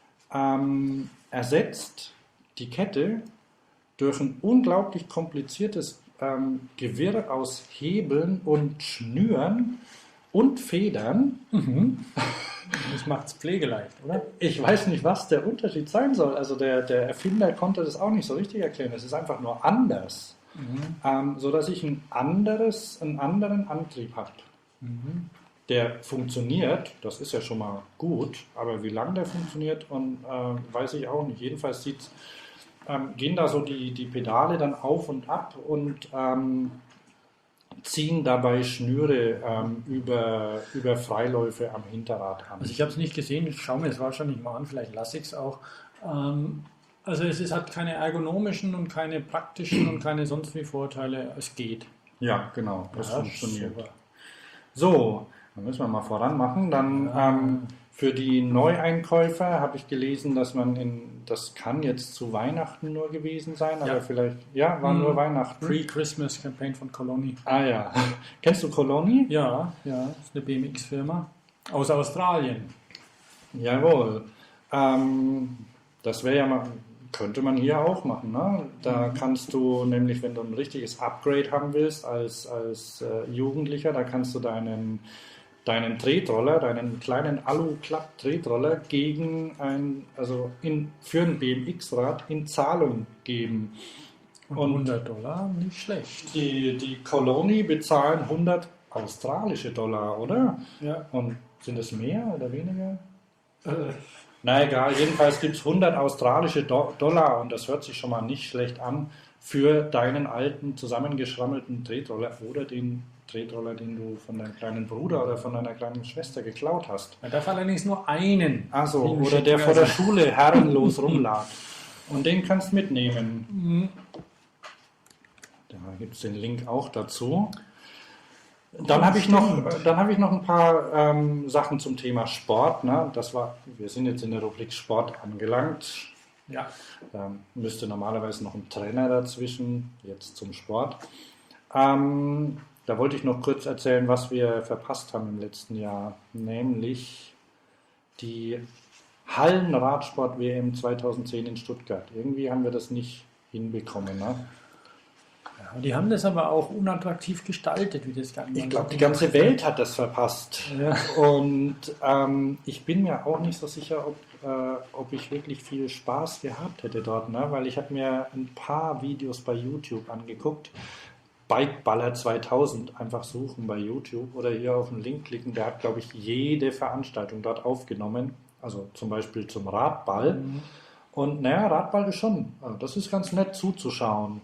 ersetzt die Kette durch ein unglaublich kompliziertes Gewirr aus Hebeln und Schnüren. und Federn. Das macht es pflegeleicht, oder? Ich weiß nicht, was der Unterschied sein soll. Also der Erfinder konnte das auch nicht so richtig erklären. Es ist einfach nur anders. So dass ich einen anderen Antrieb habe. Der funktioniert, das ist ja schon mal gut, aber wie lange der funktioniert, weiß ich auch nicht. Jedenfalls gehen da so die Pedale dann auf und ab und ziehen dabei Schnüre über Freiläufe am Hinterrad an. Also ich habe es nicht gesehen, ich schaue mir das wahrscheinlich mal an, vielleicht lasse ich es auch. Also hat keine ergonomischen und keine praktischen und keine sonst wie Vorteile, es geht. Ja, genau, das Ja, funktioniert. super. So, dann müssen wir mal voran machen. Dann für die Neueinkäufer habe ich gelesen, dass das kann jetzt zu Weihnachten nur gewesen sein, aber vielleicht, war nur Weihnachten. Pre-Christmas Campaign von Coloni. Ah ja. Kennst du Coloni? Ja, ist eine BMX-Firma aus Australien. Jawohl. Das wäre ja mal, könnte man hier auch machen. Ne? Da kannst du nämlich, wenn du ein richtiges Upgrade haben willst als Jugendlicher, da kannst du deinen Tretroller, deinen kleinen Alu-Klapp-Tretroller für ein BMX-Rad in Zahlung geben. Und $100, nicht schlecht. Die Coloni bezahlen 100 australische Dollar, oder? Ja. Und sind es mehr oder weniger? Na egal, jedenfalls gibt es 100 australische Dollar und das hört sich schon mal nicht schlecht an für deinen alten zusammengeschrammelten Tretroller oder den Tretroller, den du von deinem kleinen Bruder oder von deiner kleinen Schwester geklaut hast. Er darf allerdings nur einen. Also, oder der vor der Schule herrenlos rumlag. Und den kannst du mitnehmen. Da gibt es den Link auch dazu. Dann habe ich noch ein paar Sachen zum Thema Sport. Ne? Wir sind jetzt in der Rubrik Sport angelangt. Ja. Da müsste normalerweise noch ein Trainer dazwischen, jetzt zum Sport. Da wollte ich noch kurz erzählen, was wir verpasst haben im letzten Jahr, nämlich die Hallenradsport-WM 2010 in Stuttgart. Irgendwie haben wir das nicht hinbekommen. Ne? Ja, die haben das aber auch unattraktiv gestaltet, wie das Ganze. Ich glaube, die ganze Welt hat das verpasst. Ja. Und ich bin mir auch nicht so sicher, ob ich wirklich viel Spaß gehabt hätte dort, ne? Weil ich habe mir ein paar Videos bei YouTube angeguckt. Bikeballer 2000 einfach suchen bei YouTube oder hier auf den Link klicken. Der hat, glaube ich, jede Veranstaltung dort aufgenommen. Also zum Beispiel zum Radball. Und naja, Radball ist schon, also das ist ganz nett zuzuschauen.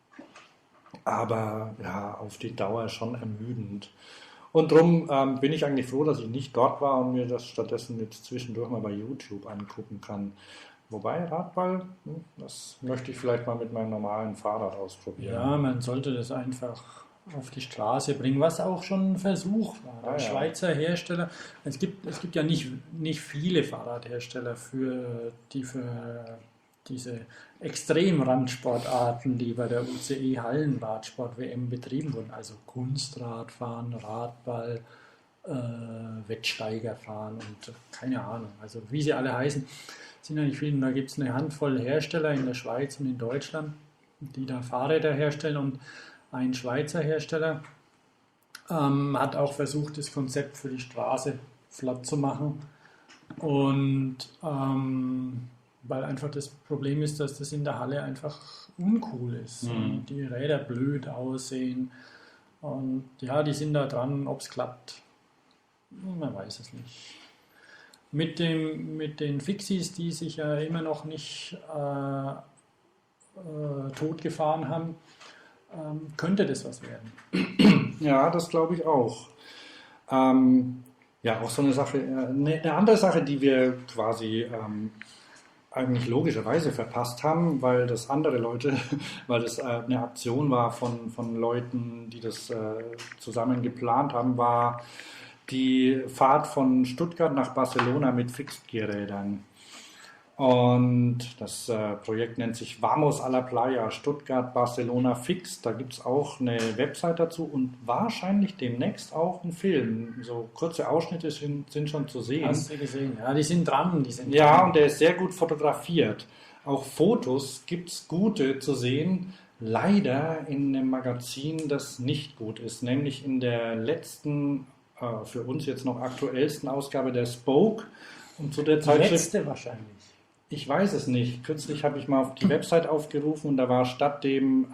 Aber ja, auf die Dauer schon ermüdend. Und darum bin ich eigentlich froh, dass ich nicht dort war und mir das stattdessen jetzt zwischendurch mal bei YouTube angucken kann. Wobei Radball, das möchte ich vielleicht mal mit meinem normalen Fahrrad ausprobieren. Ja, man sollte das einfach auf die Straße bringen, was auch schon ein Versuch war. Der Schweizer Hersteller, es gibt ja nicht viele Fahrradhersteller für diese Extremrandsportarten, die bei der UCI Hallenradsport-WM betrieben wurden, also Kunstradfahren, Radball, Wettsteigerfahren und keine Ahnung, also wie sie alle heißen, sind ja nicht viele. Da gibt es eine Handvoll Hersteller in der Schweiz und in Deutschland, die da Fahrräder herstellen, und ein Schweizer Hersteller hat auch versucht, das Konzept für die Straße flott zu machen, und weil einfach das Problem ist, dass das in der Halle einfach uncool ist und die Räder blöd aussehen, und ja, die sind da dran, ob es klappt, man weiß es nicht. Mit den Fixies, die sich ja immer noch nicht totgefahren haben, könnte das was werden. Ja, das glaube ich auch. Ja, auch so eine Sache, eine andere Sache, die wir quasi eigentlich logischerweise verpasst haben, weil das eine Aktion war von Leuten, die das zusammen geplant haben, war die Fahrt von Stuttgart nach Barcelona mit Fixed-Gear-Rädern. Und das Projekt nennt sich Vamos a la Playa, Stuttgart, Barcelona Fixed. Da gibt es auch eine Website dazu und wahrscheinlich demnächst auch ein Film. So kurze Ausschnitte sind schon zu sehen. Hast du gesehen? Ja, die sind dran. Ja, und der ist sehr gut fotografiert. Auch Fotos gibt es gute zu sehen. Leider in einem Magazin, das nicht gut ist, nämlich in der letzten für uns jetzt noch aktuellsten Ausgabe der Spoke. Und zu der Die Zeitschrift, letzte wahrscheinlich. ich weiß es nicht. Kürzlich habe ich mal auf die Website aufgerufen und da war statt dem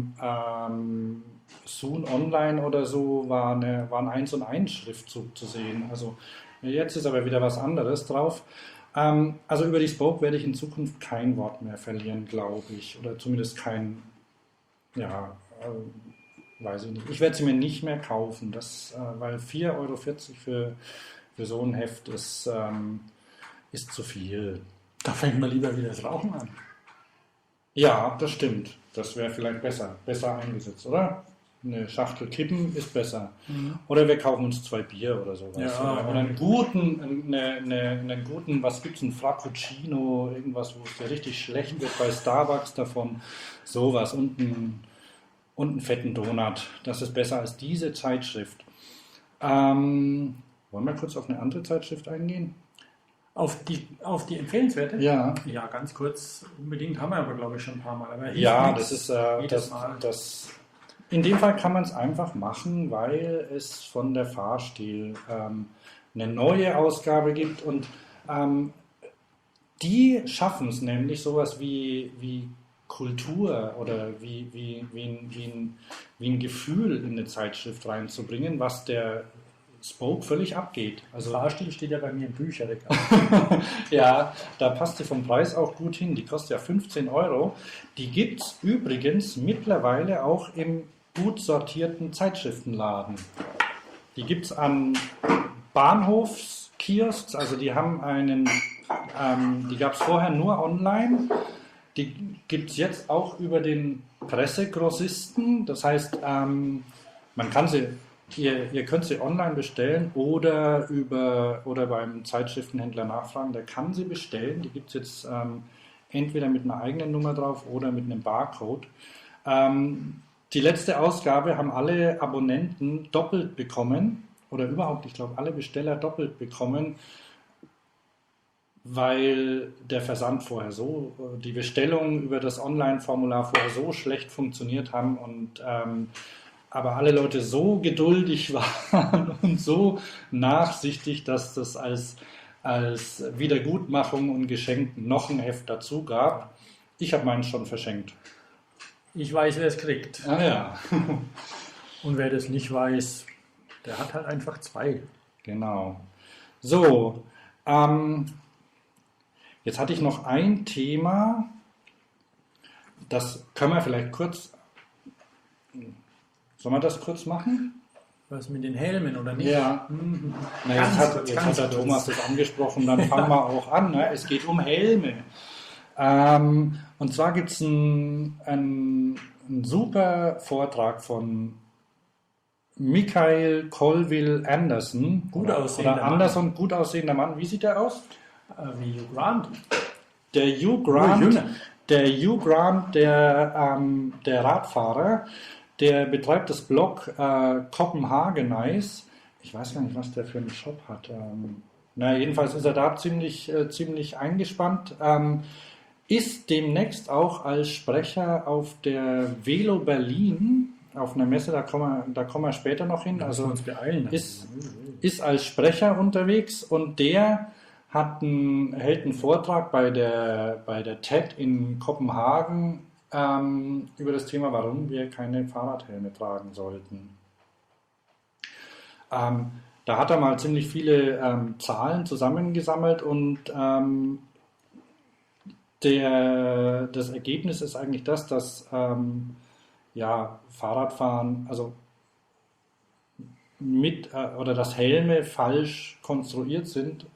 Soon Online oder so war ein 1:1 Schriftzug zu sehen. Also jetzt ist aber wieder was anderes drauf. Also über die Spoke werde ich in Zukunft kein Wort mehr verlieren, glaube ich. Oder zumindest kein, ja, weiß ich nicht. Ich werde sie mir nicht mehr kaufen, weil 4,40 € für so ein Heft ist zu viel. Da fängt man lieber wieder das Rauchen an. Ja, das stimmt. Das wäre vielleicht besser eingesetzt, oder? Eine Schachtel Kippen ist besser. Oder wir kaufen uns 2 Bier oder sowas. Ja. Oder einen guten, was gibt's, einen Frappuccino, irgendwas, wo es ja richtig schlecht wird bei Starbucks davon. Sowas und einen fetten Donut. Das ist besser als diese Zeitschrift. Wollen wir kurz auf eine andere Zeitschrift eingehen? Auf die empfehlenswerte? Ja. Ja, ganz kurz. Unbedingt haben wir aber, glaube ich, schon ein paar Mal. Aber Ja, hilft das nichts ist jedes Mal. in dem Fall kann man es einfach machen, weil es von der Fahrstil eine neue Ausgabe gibt und die schaffen es nämlich sowas wie Kultur oder wie ein Gefühl in eine Zeitschrift reinzubringen, was der Spoke völlig abgeht. Also Fahrstil steht ja bei mir im Bücherregal. ja, da passt sie vom Preis auch gut hin. Die kostet ja 15 €. Die gibt es übrigens mittlerweile auch im gut sortierten Zeitschriftenladen. Die gibt es an Bahnhofskiosks, also die haben die gab es vorher nur online. Die gibt es jetzt auch über den Pressegrossisten. Das heißt, man kann ihr könnt sie online bestellen oder beim Zeitschriftenhändler nachfragen. Der kann sie bestellen. Die gibt es jetzt entweder mit einer eigenen Nummer drauf oder mit einem Barcode. Die letzte Ausgabe haben alle Abonnenten doppelt bekommen oder überhaupt, ich glaube, alle Besteller doppelt bekommen, weil der Versand vorher die Bestellungen über das Online-Formular vorher so schlecht funktioniert haben und aber alle Leute so geduldig waren und so nachsichtig, dass das als Wiedergutmachung und Geschenk noch ein Heft dazu gab. Ich habe meinen schon verschenkt. Ich weiß, wer es kriegt. Ah ja. Und wer das nicht weiß, der hat halt einfach 2. Genau. So, jetzt hatte ich noch ein Thema, das können wir vielleicht kurz. Sollen wir das kurz machen? Was mit den Helmen oder nicht? Ja. Mhm. Na, Ganz jetzt hat der kurz. Thomas das angesprochen, dann fangen wir auch an. Ne? Es geht um Helme. Und zwar gibt es einen super Vortrag von Michael Colville Anderson. Gut aussehender Oder Mann. Anderson, gut aussehender Mann. Wie sieht der aus? Wie Hugh Grant. Der Hugh Nur Grant, jünger. der Radfahrer, der betreibt das Blog Copenhagenize. Ich weiß gar nicht, was der für einen Shop hat. Jedenfalls ist er da ziemlich eingespannt. Ist demnächst auch als Sprecher auf der Velo Berlin, auf einer Messe, da kommen wir später noch hin. Da müssen wir uns beeilen. Ist als Sprecher unterwegs und der hält einen Vortrag bei der TED in Kopenhagen über das Thema, warum wir keine Fahrradhelme tragen sollten. Da hat er mal ziemlich viele Zahlen zusammengesammelt und das Ergebnis ist eigentlich dass Fahrradfahren, also oder dass Helme falsch konstruiert sind,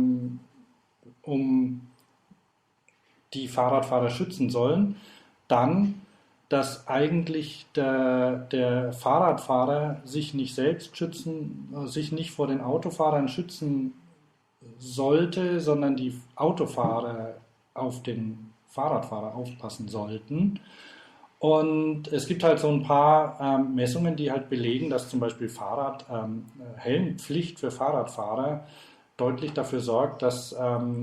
um die Fahrradfahrer schützen sollen, dann, dass eigentlich der Fahrradfahrer sich nicht vor den Autofahrern schützen sollte, sondern die Autofahrer auf den Fahrradfahrer aufpassen sollten. Und es gibt halt so ein paar Messungen, die halt belegen, dass zum Beispiel Helmpflicht für Fahrradfahrer deutlich dafür sorgt, dass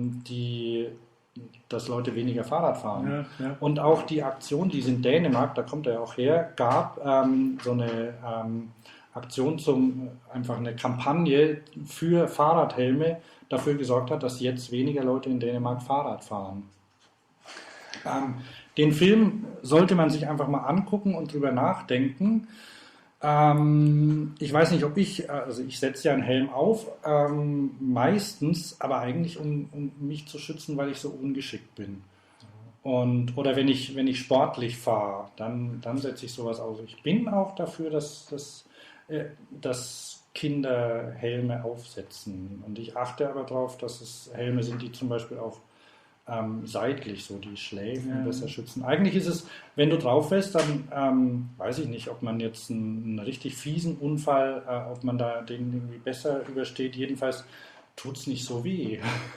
Leute weniger Fahrrad fahren. Ja. Und auch die Aktion, die es in Dänemark, da kommt er auch her, gab so eine Aktion einfach eine Kampagne für Fahrradhelme dafür gesorgt hat, dass jetzt weniger Leute in Dänemark Fahrrad fahren. Den Film sollte man sich einfach mal angucken und drüber nachdenken. Ich weiß nicht, also ich setze ja einen Helm auf, meistens, aber eigentlich um mich zu schützen, weil ich so ungeschickt bin. Oder wenn ich sportlich fahre, dann setze ich sowas auf. Ich bin auch dafür, dass Kinder Helme aufsetzen. Und ich achte aber darauf, dass es Helme sind, die zum Beispiel auch seitlich so die Schläfen besser schützen. Eigentlich ist es, wenn du drauf fällst, dann weiß ich nicht, ob man jetzt einen richtig fiesen Unfall, ob man da den irgendwie besser übersteht. Jedenfalls tut es nicht so weh.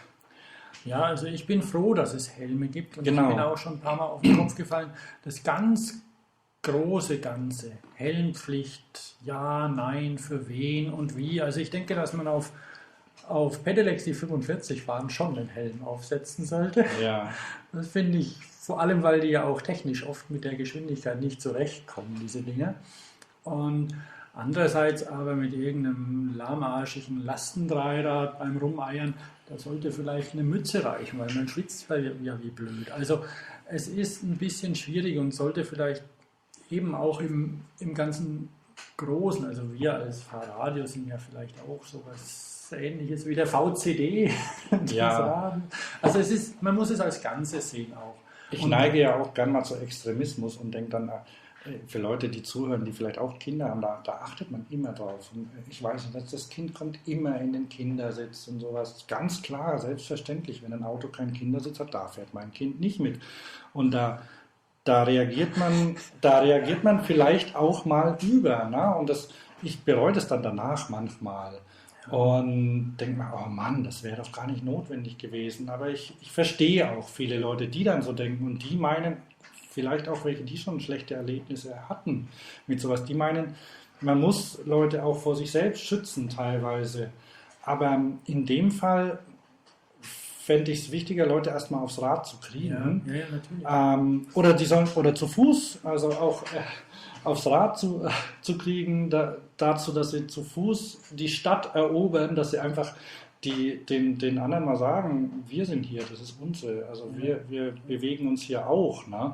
Ja, also ich bin froh, dass es Helme gibt. Und Genau. Ich bin auch schon ein paar Mal auf den Kopf gefallen. Das ganz große Ganze, Helmpflicht, ja, nein, für wen und wie. Also ich denke, dass man auf Pedelecs, die 45 fahren, schon den Helm aufsetzen sollte. Ja. Das finde ich, vor allem, weil die ja auch technisch oft mit der Geschwindigkeit nicht zurechtkommen, diese Dinge. Und andererseits aber mit irgendeinem lahmarschigen Lastendreirad beim Rumeiern, da sollte vielleicht eine Mütze reichen, weil man schwitzt ja wie blöd. Also es ist ein bisschen schwierig und sollte vielleicht eben auch im ganzen Großen, also wir als Fahrradio sind ja vielleicht auch sowas Ähnliches wie der VCD. Ja. Also man muss es als Ganzes sehen auch. Ich neige ja auch gern mal zu Extremismus und denke dann, für Leute, die zuhören, die vielleicht auch Kinder haben, da achtet man immer drauf. Und ich weiß nicht, das Kind kommt immer in den Kindersitz und sowas. Ganz klar, selbstverständlich, wenn ein Auto keinen Kindersitz hat, da fährt mein Kind nicht mit. Und da reagiert man vielleicht auch mal über. Ne? Und ich bereue das dann danach manchmal. Und denke mir, oh Mann, das wäre doch gar nicht notwendig gewesen. Aber ich verstehe auch viele Leute, die dann so denken und die meinen, vielleicht auch welche, die schon schlechte Erlebnisse hatten mit sowas, die meinen, man muss Leute auch vor sich selbst schützen teilweise. Aber in dem Fall fände ich es wichtiger, Leute erstmal aufs Rad zu kriegen. Ja, natürlich. Oder zu Fuß, also auch aufs Rad zu kriegen, dazu, dass sie zu Fuß die Stadt erobern, dass sie einfach den anderen mal sagen, wir sind hier, das ist unsere, also wir bewegen uns hier auch. Ne?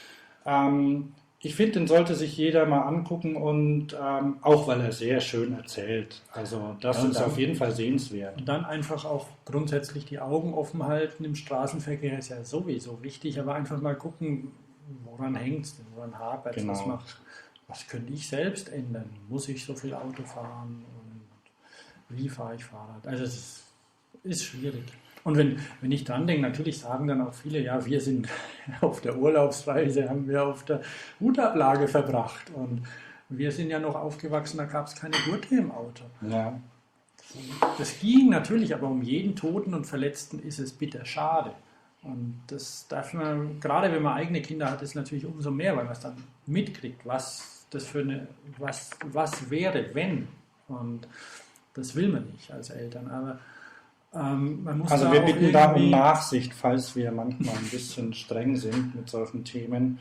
Ich finde, den sollte sich jeder mal angucken und auch, weil er sehr schön erzählt. Also das ist auf jeden Fall sehenswert. Und dann einfach auch grundsätzlich die Augen offen halten im Straßenverkehr ist ja sowieso wichtig, aber einfach mal gucken, woran hängt es denn, woran hapert es, Genau. was könnte ich selbst ändern? Muss ich so viel Auto fahren und wie fahre ich Fahrrad? Also es ist schwierig. Und wenn ich dran denke, natürlich sagen dann auch viele, ja, wir sind auf der Urlaubsreise, haben wir auf der Hutablage verbracht und wir sind ja noch aufgewachsen, da gab es keine Gurte im Auto. Ja. Das ging natürlich, aber um jeden Toten und Verletzten ist es bitter schade. Und das darf man, gerade wenn man eigene Kinder hat, ist natürlich umso mehr, weil man es dann mitkriegt, was das für was wäre, wenn. Und das will man nicht als Eltern. Aber man muss Also da wir auch bitten da um irgendwie- Nachsicht, falls wir manchmal ein bisschen streng sind mit solchen Themen.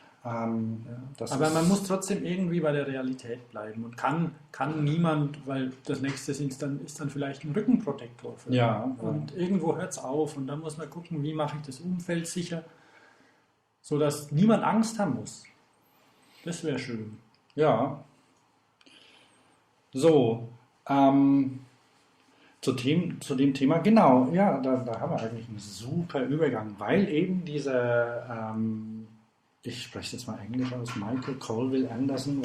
Aber man muss trotzdem irgendwie bei der Realität bleiben und kann niemand, weil das nächste ist dann vielleicht ein Rückenprotektor für Ja, und irgendwo hört es auf und dann muss man gucken, wie mache ich das Umfeld sicher, sodass niemand Angst haben muss. Das wäre schön. Ja. So, zu dem Thema, genau, ja, da haben wir eigentlich einen super Übergang, weil eben dieser, ich spreche jetzt mal Englisch aus, Michael Colville Anderson,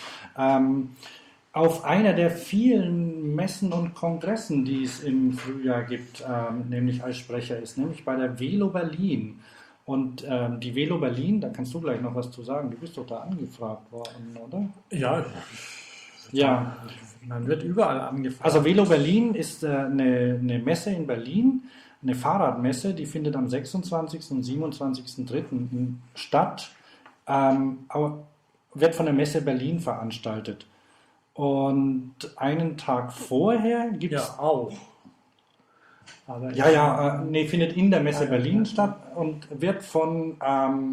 auf einer der vielen Messen und Kongressen, die es im Frühjahr gibt, nämlich als Sprecher ist, nämlich bei der Velo Berlin. Und die Velo Berlin, da kannst du gleich noch was zu sagen, du bist doch da angefragt worden, oder? Ja, Ja. man wird überall angefragt. Also Velo Berlin ist eine Messe in Berlin, eine Fahrradmesse, die findet am 26. und 27.03. statt, wird von der Messe Berlin veranstaltet. Und einen Tag vorher gibt es ja, auch. Aber findet in der Messe Berlin statt und wird von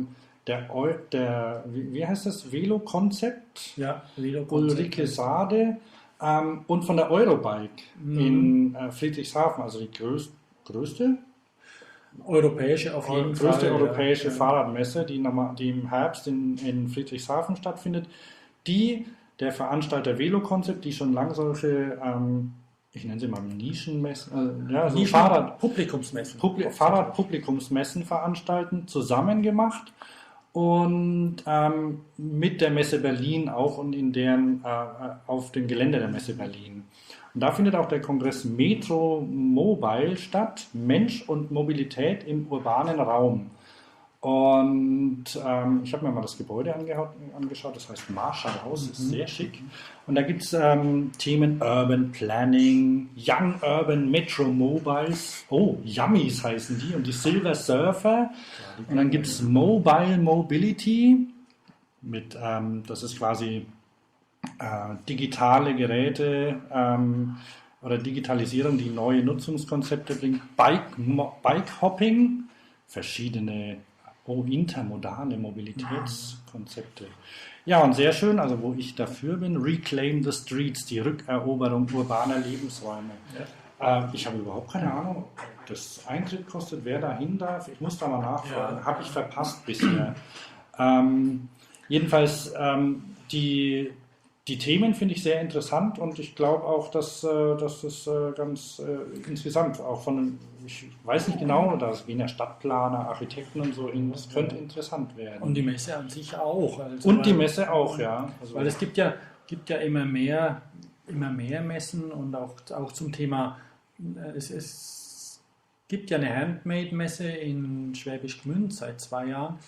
wie heißt das? Velo-Konzept? Ja, Ulrike Sade und von der Eurobike in Friedrichshafen, also die größte europäische auf jeden Fall. Größte europäische Fahrradmesse, die im Herbst in Friedrichshafen stattfindet. Der Veranstalter Velo-Konzept, die schon lange solche, ich nenne sie mal Nischenmessen, Publikumsmessen. Fahrradpublikumsmessen veranstalten, zusammen gemacht. Und mit der Messe Berlin auch und auf dem Gelände der Messe Berlin. Und da findet auch der Kongress Metro Mobile statt, Mensch und Mobilität im urbanen Raum. Und ich habe mir mal das Gebäude angeschaut, das heißt Marshallhaus, ist sehr schick. Und da gibt es Themen Urban Planning, Young Urban Metro Mobiles, Yummies heißen die, und die Silver Surfer. Und dann gibt es Mobile Mobility, das ist quasi digitale Geräte oder Digitalisierung, die neue Nutzungskonzepte bringt, Bike Hopping, verschiedene intermodale Mobilitätskonzepte. Ja, und sehr schön, also wo ich dafür bin, Reclaim the Streets, die Rückeroberung urbaner Lebensräume. Ja. Ich habe überhaupt keine Ahnung, ob das Eintritt kostet, wer da hin darf. Ich muss da mal nachfragen. Habe ich verpasst bisher. Jedenfalls, die Themen finde ich sehr interessant und ich glaube auch, dass das ganz insgesamt auch ich weiß nicht genau, da ist Wiener Stadtplaner, Architekten und so, das könnte interessant werden. Und die Messe an sich auch. Die Messe auch, ja. Also, weil es gibt ja immer mehr Messen und auch zum Thema, es gibt ja eine Handmade-Messe in Schwäbisch Gmünd seit 2 Jahren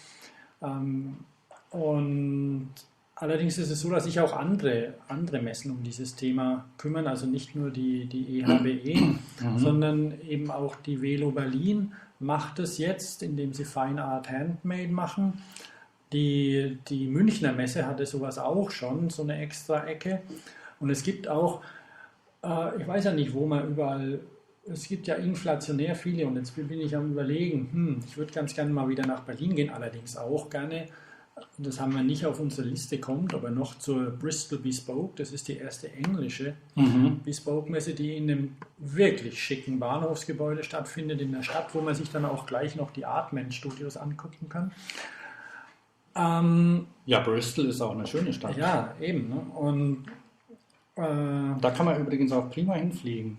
und allerdings ist es so, dass sich auch andere Messen um dieses Thema kümmern, also nicht nur die EHBE, sondern eben auch die Velo Berlin macht es jetzt, indem sie Fine Art Handmade machen. Die Münchner Messe hatte sowas auch schon, so eine extra Ecke. Und es gibt auch, ich weiß ja nicht, wo man überall, es gibt ja inflationär viele und jetzt bin ich am Überlegen, ich würde ganz gerne mal wieder nach Berlin gehen, allerdings auch gerne. Das haben wir nicht auf unsere Liste, kommt aber noch zur Bristol Bespoke. Das ist die erste englische Bespoke-Messe, die in einem wirklich schicken Bahnhofsgebäude stattfindet, in der Stadt, wo man sich dann auch gleich noch die Artman-Studios angucken kann. Ja, Bristol ist auch eine schöne Stadt. Ja, eben. Ne? Und da kann man übrigens auch prima hinfliegen.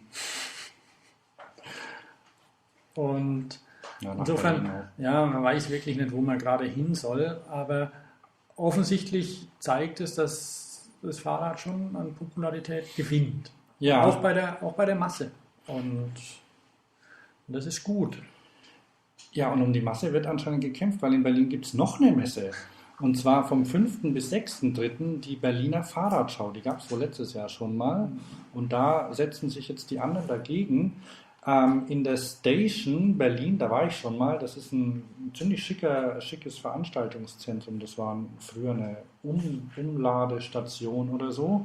Und insofern, man weiß wirklich nicht, wo man gerade hin soll, aber offensichtlich zeigt es, dass das Fahrrad schon an Popularität gewinnt. Ja. Auch bei der Masse. Und das ist gut. Ja, und um die Masse wird anscheinend gekämpft, weil in Berlin gibt es noch eine Messe. Und zwar vom 5. bis 6.3. die Berliner Fahrradschau. Die gab es wohl letztes Jahr schon mal. Und da setzen sich jetzt die anderen dagegen. In der Station Berlin, da war ich schon mal, das ist ein ziemlich schickes Veranstaltungszentrum, das war früher eine Umladestation oder so.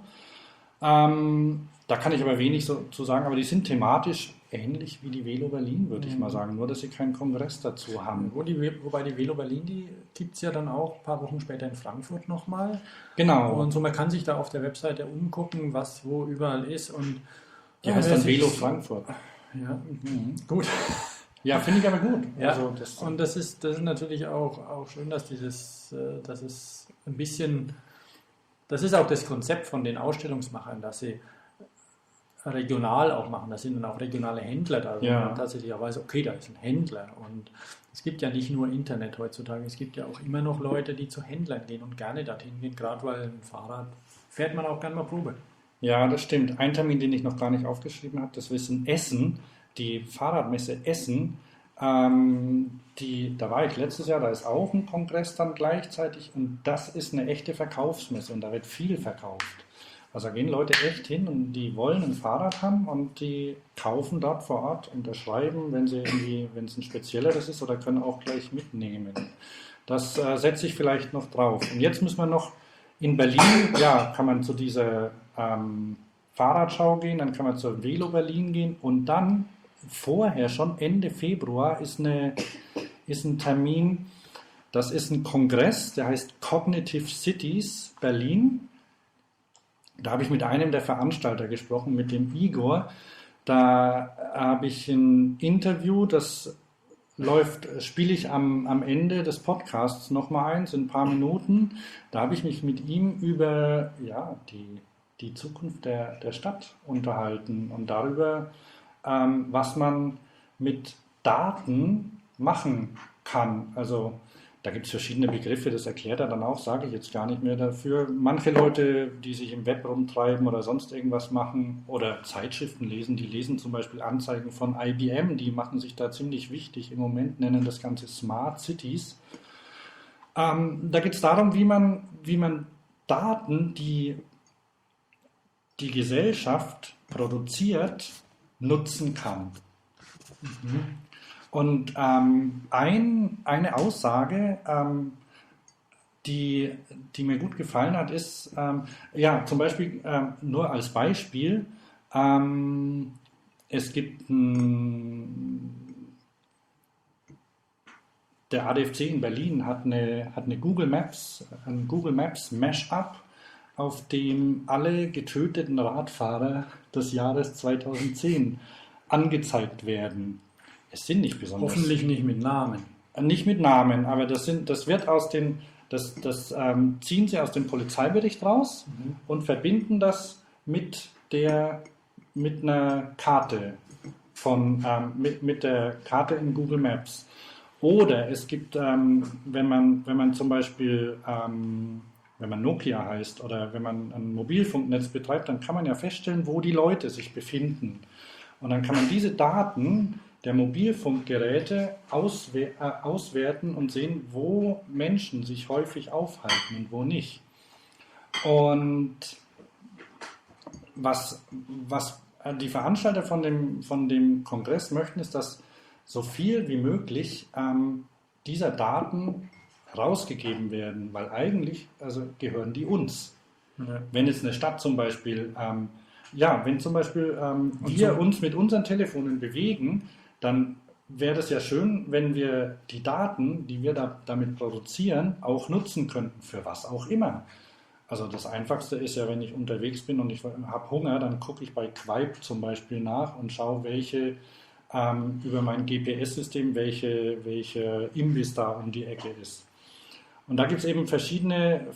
Da kann ich aber wenig so zu sagen, aber die sind thematisch ähnlich wie die Velo Berlin, würde ich mal sagen, nur dass sie keinen Kongress dazu haben. Wobei die Velo Berlin, die gibt es ja dann auch ein paar Wochen später in Frankfurt nochmal. Genau. Und so, man kann sich da auf der Webseite umgucken, was wo überall ist. Und die heißt dann Velo Frankfurt. Ja, gut. Ja, finde ich aber gut. Ja, also und das ist natürlich auch schön, dass das ist ein bisschen, das ist auch das Konzept von den Ausstellungsmachern, dass sie regional auch machen. Da sind dann auch regionale Händler da, wo man tatsächlich auch weiß, okay, da ist ein Händler. Und es gibt ja nicht nur Internet heutzutage, es gibt ja auch immer noch Leute, die zu Händlern gehen und gerne dorthin gehen, gerade weil ein Fahrrad fährt man auch gerne mal Probe. Ja, das stimmt. Ein Termin, den ich noch gar nicht aufgeschrieben habe, das ist in Essen, die Fahrradmesse Essen. Da war ich letztes Jahr, da ist auch ein Kongress dann gleichzeitig und das ist eine echte Verkaufsmesse und da wird viel verkauft. Also da gehen Leute echt hin und die wollen ein Fahrrad haben und die kaufen dort vor Ort, unterschreiben, wenn es ein spezielleres ist oder können auch gleich mitnehmen. Das setze ich vielleicht noch drauf. Und jetzt müssen wir noch in Berlin, kann man zu dieser Fahrradschau gehen, dann kann man zur Velo Berlin gehen und dann vorher schon Ende Februar ist ein Termin Das ist ein Kongress, der heißt Cognitive Cities Berlin. Da habe ich mit einem der Veranstalter gesprochen, mit dem Igor. Da habe ich ein Interview, das spiele ich am Ende des Podcasts nochmal ein, sind ein paar Minuten. Da habe ich mich mit ihm über die Zukunft der Stadt unterhalten und darüber, was man mit Daten machen kann. Also da gibt es verschiedene Begriffe, das erklärt er dann auch, sage ich jetzt gar nicht mehr dafür. Manche Leute, die sich im Web rumtreiben oder sonst irgendwas machen oder Zeitschriften lesen, die lesen zum Beispiel Anzeigen von IBM, die machen sich da ziemlich wichtig im Moment, nennen das Ganze Smart Cities. Da geht es darum, wie man Daten, die die Gesellschaft produziert, nutzen kann. Und eine Aussage, die mir gut gefallen hat, ist, zum Beispiel, nur als Beispiel, es gibt der ADFC in Berlin hat eine Google Maps, ein Google Maps Mashup, auf dem alle getöteten Radfahrer des Jahres 2010 angezeigt werden. Es sind nicht besonders. Hoffentlich nicht mit Namen. Nicht mit Namen, aber das wird ziehen sie aus dem Polizeibericht raus und verbinden das mit einer Karte mit der Karte in Google Maps. Oder es gibt, wenn man zum Beispiel wenn man Nokia heißt oder wenn man ein Mobilfunknetz betreibt, dann kann man ja feststellen, wo die Leute sich befinden. Und dann kann man diese Daten der Mobilfunkgeräte auswerten und sehen, wo Menschen sich häufig aufhalten und wo nicht. Und was die Veranstalter von dem Kongress möchten, ist, dass so viel wie möglich dieser Daten herausgegeben werden, weil eigentlich gehören die uns. Ja. Wenn jetzt eine Stadt zum Beispiel, wir uns mit unseren Telefonen bewegen, dann wäre das ja schön, wenn wir die Daten, die wir damit produzieren, auch nutzen könnten, für was auch immer. Also das Einfachste ist ja, wenn ich unterwegs bin und ich habe Hunger, dann gucke ich bei Quaip zum Beispiel nach und schaue, welche über mein GPS-System, welche Imbiss da um die Ecke ist. Und da gibt es eben verschiedene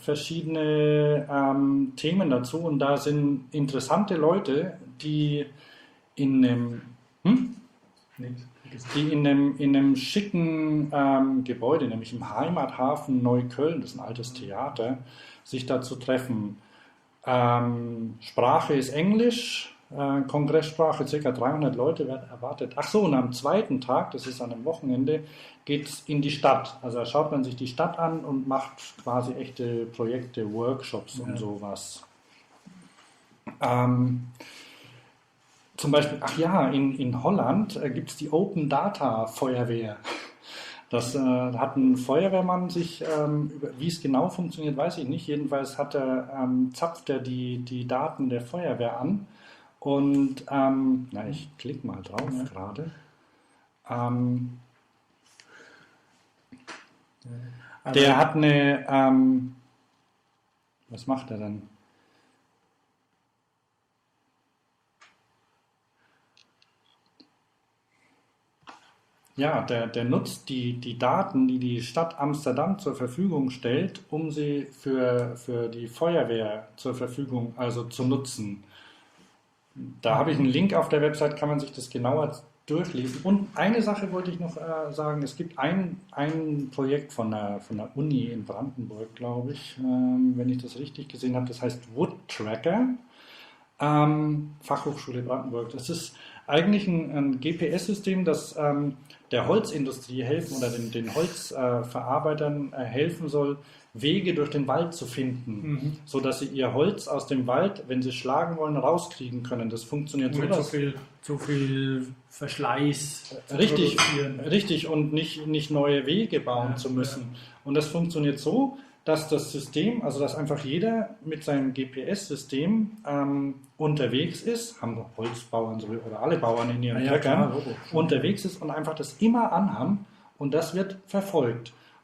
Themen dazu und da sind interessante Leute, die in einem schicken Gebäude, nämlich im Heimathafen Neukölln, das ist ein altes Theater, sich dazu treffen. Sprache ist Englisch, Kongresssprache, ca. 300 Leute werden erwartet. Ach so, und am zweiten Tag, das ist an einem Wochenende, geht es in die Stadt. Also da schaut man sich die Stadt an und macht quasi echte Projekte, Workshops und sowas. Zum Beispiel, in Holland gibt es die Open Data Feuerwehr. Das hat ein Feuerwehrmann sich, wie es genau funktioniert, weiß ich nicht. Jedenfalls zapft er die Daten der Feuerwehr an. Und ich klicke mal drauf gerade. Der hat was macht er denn? Ja, der nutzt die Daten, die die Stadt Amsterdam zur Verfügung stellt, um sie für die Feuerwehr zur Verfügung, also zu nutzen. Da habe ich einen Link auf der Website, kann man sich das genauer durchlesen. Und eine Sache wollte ich noch sagen, es gibt ein Projekt von der Uni in Brandenburg, glaube ich, wenn ich das richtig gesehen habe, das heißt Wood Tracker, Fachhochschule Brandenburg. Das ist eigentlich ein GPS-System, das der Holzindustrie helfen oder den Holzverarbeitern helfen soll, Wege durch den Wald zu finden, sodass sie ihr Holz aus dem Wald, wenn sie schlagen wollen, rauskriegen können. Das funktioniert so, dass zu viel Verschleiß richtig und nicht neue Wege bauen zu müssen. Ja. Und das funktioniert so, dass das System, also dass einfach jeder mit seinem GPS-System unterwegs ist, haben Holzbauern oder alle Bauern in ihren Treckern unterwegs ist und einfach das immer anhaben und das wird verfolgt.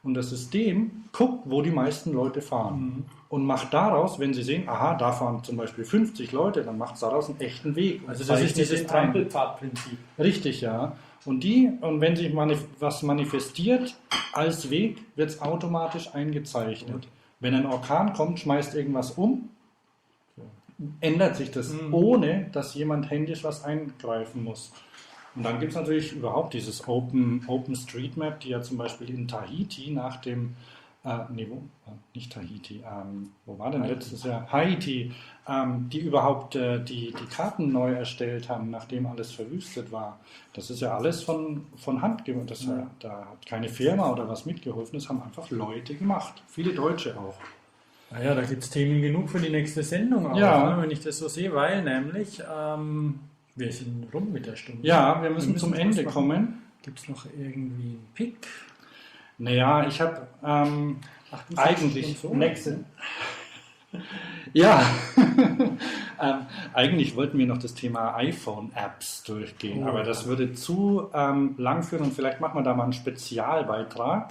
und das System guckt, wo die meisten Leute fahren und macht daraus, wenn sie sehen, aha, da fahren zum Beispiel 50 Leute, dann macht es daraus einen echten Weg. Also das ist dieses den ein. Trampelpfadprinzip. Richtig, ja. Und wenn sich was manifestiert als Weg, wird es automatisch eingezeichnet. Wenn ein Orkan kommt, schmeißt irgendwas um, ändert sich das, ohne dass jemand händisch was eingreifen muss. Und dann gibt es natürlich überhaupt dieses OpenStreetMap, die ja zum Beispiel in Tahiti nach dem, nicht Tahiti, wo war denn letztes Jahr? Haiti, die überhaupt die Karten neu erstellt haben, nachdem alles verwüstet war. Das ist ja alles von Hand gemacht. Da hat keine Firma oder was mitgeholfen, das haben einfach Leute gemacht. Viele Deutsche auch. Naja, da gibt es Themen genug für die nächste Sendung, auch, Ja. ne, wenn ich das so sehe, weil nämlich, wir sind rum mit der Stunde. Ja, wir müssen zum Ende kommen. Gibt es noch irgendwie einen Pick? Naja, ich habe eigentlich so? nächste. Ja, eigentlich wollten wir noch das Thema iPhone-Apps durchgehen, aber das würde zu lang führen und vielleicht machen wir da mal einen Spezialbeitrag.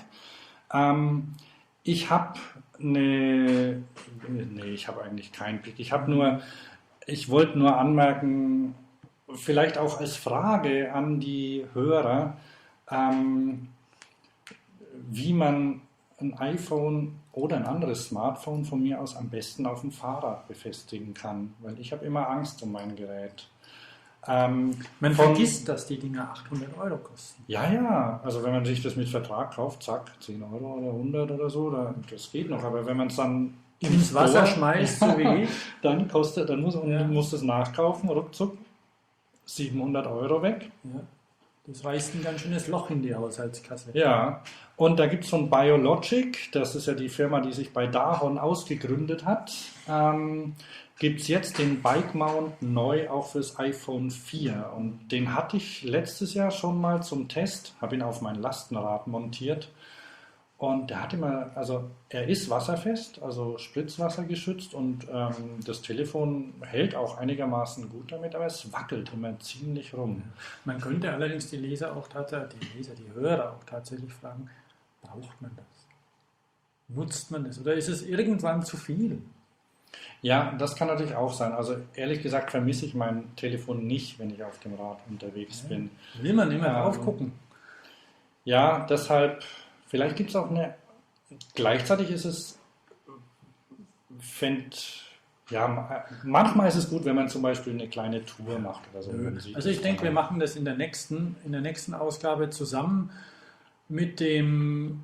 Ich habe ich habe eigentlich keinen Blick. Ich wollte nur anmerken, vielleicht auch als Frage an die Hörer, wie man ein iPhone oder ein anderes Smartphone von mir aus am besten auf dem Fahrrad befestigen kann, weil ich habe immer Angst um mein Gerät. Man vergisst, dass die Dinger 800 Euro kosten. Ja, also wenn man sich das mit Vertrag kauft, zack, 10 Euro oder 100 oder so, das geht noch, aber wenn man es dann ins Wasser schmeißt, so wie ich, dann muss das nachkaufen, ruckzuck 700 Euro weg. Ja, das reißt ein ganz schönes Loch in die Haushaltskasse. Ja, und da gibt es von Biologic, das ist ja die Firma, die sich bei Dahon ausgegründet hat, gibt es jetzt den Bike Mount neu auch fürs iPhone 4. Und den hatte ich letztes Jahr schon mal zum Test, habe ihn auf mein Lastenrad montiert. Und der hat er ist wasserfest, also spritzwassergeschützt und das Telefon hält auch einigermaßen gut damit, aber es wackelt immer ziemlich rum. Man könnte allerdings die Hörer auch tatsächlich fragen, braucht man das? Nutzt man das? Oder ist es irgendwann zu viel? Ja, das kann natürlich auch sein. Also ehrlich gesagt vermisse ich mein Telefon nicht, wenn ich auf dem Rad unterwegs bin. Will man immer drauf gucken? Ja, deshalb, vielleicht gibt es auch gleichzeitig ist es, manchmal ist es gut, wenn man zum Beispiel eine kleine Tour macht oder so. Also ich denke, wir machen das in der nächsten Ausgabe zusammen mit dem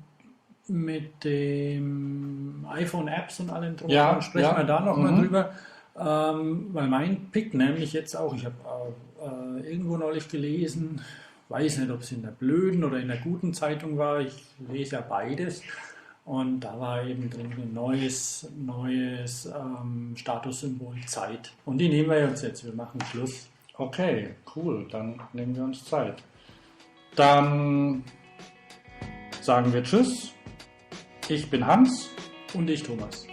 iPhone-Apps und allem drum. Ja, Dann sprechen wir da nochmal drüber. Weil mein Pick nämlich jetzt auch, ich habe irgendwo neulich gelesen, weiß nicht, ob es in der blöden oder in der guten Zeitung war, ich lese ja beides, und da war eben drin ein neues Statussymbol Zeit. Und die nehmen wir uns jetzt, wir machen Schluss. Okay, cool, dann nehmen wir uns Zeit. Dann sagen wir Tschüss. Ich bin Hans. Und ich Thomas.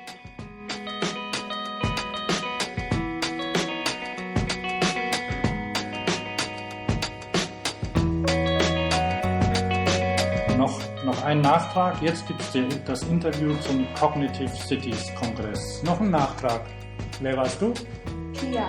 Noch ein Nachtrag. Jetzt gibt es das Interview zum Cognitive Cities Kongress. Noch ein Nachtrag. Wer warst du? Pia.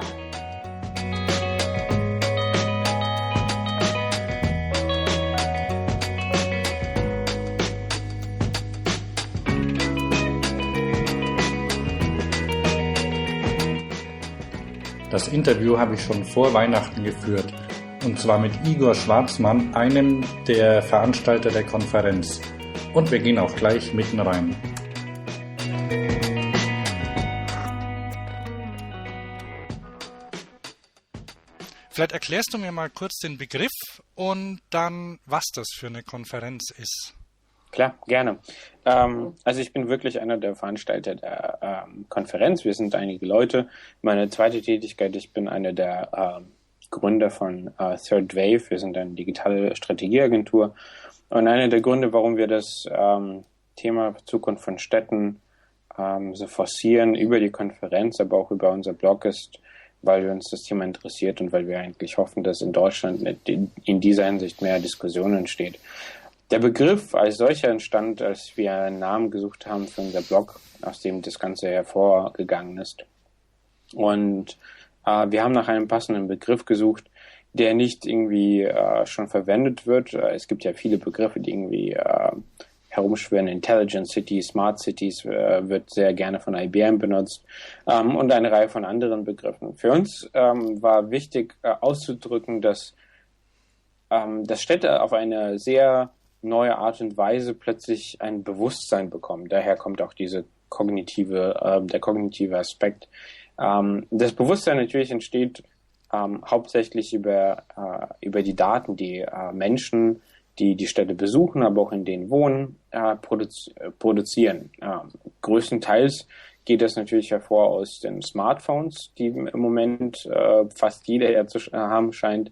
Das Interview habe ich schon vor Weihnachten geführt. Und zwar mit Igor Schwarzmann, einem der Veranstalter der Konferenz. Und wir gehen auch gleich mitten rein. Vielleicht erklärst du mir mal kurz den Begriff und dann, was das für eine Konferenz ist. Klar, gerne. Also ich bin wirklich einer der Veranstalter der Konferenz. Wir sind einige Leute. Meine zweite Tätigkeit, ich bin einer der Gründer von Third Wave. Wir sind eine digitale Strategieagentur. Und einer der Gründe, warum wir das Thema Zukunft von Städten so forcieren über die Konferenz, aber auch über unser Blog ist, weil wir uns das Thema interessiert und weil wir eigentlich hoffen, dass in Deutschland in dieser Hinsicht mehr Diskussion entsteht. Der Begriff als solcher entstand, als wir einen Namen gesucht haben für unser Blog, aus dem das Ganze hervorgegangen ist. Und wir haben nach einem passenden Begriff gesucht, der nicht irgendwie schon verwendet wird. Es gibt ja viele Begriffe, die irgendwie herumschwirren. Intelligent Cities, Smart Cities wird sehr gerne von IBM benutzt und eine Reihe von anderen Begriffen. Für uns war wichtig auszudrücken, dass Städte auf eine sehr neue Art und Weise plötzlich ein Bewusstsein bekommen. Daher kommt auch der kognitive Aspekt. Das Bewusstsein natürlich entsteht hauptsächlich über die Daten, die Menschen, die die Städte besuchen, aber auch in denen wohnen, produzieren. Größtenteils geht das natürlich hervor aus den Smartphones, die im Moment fast jeder ja zu haben scheint.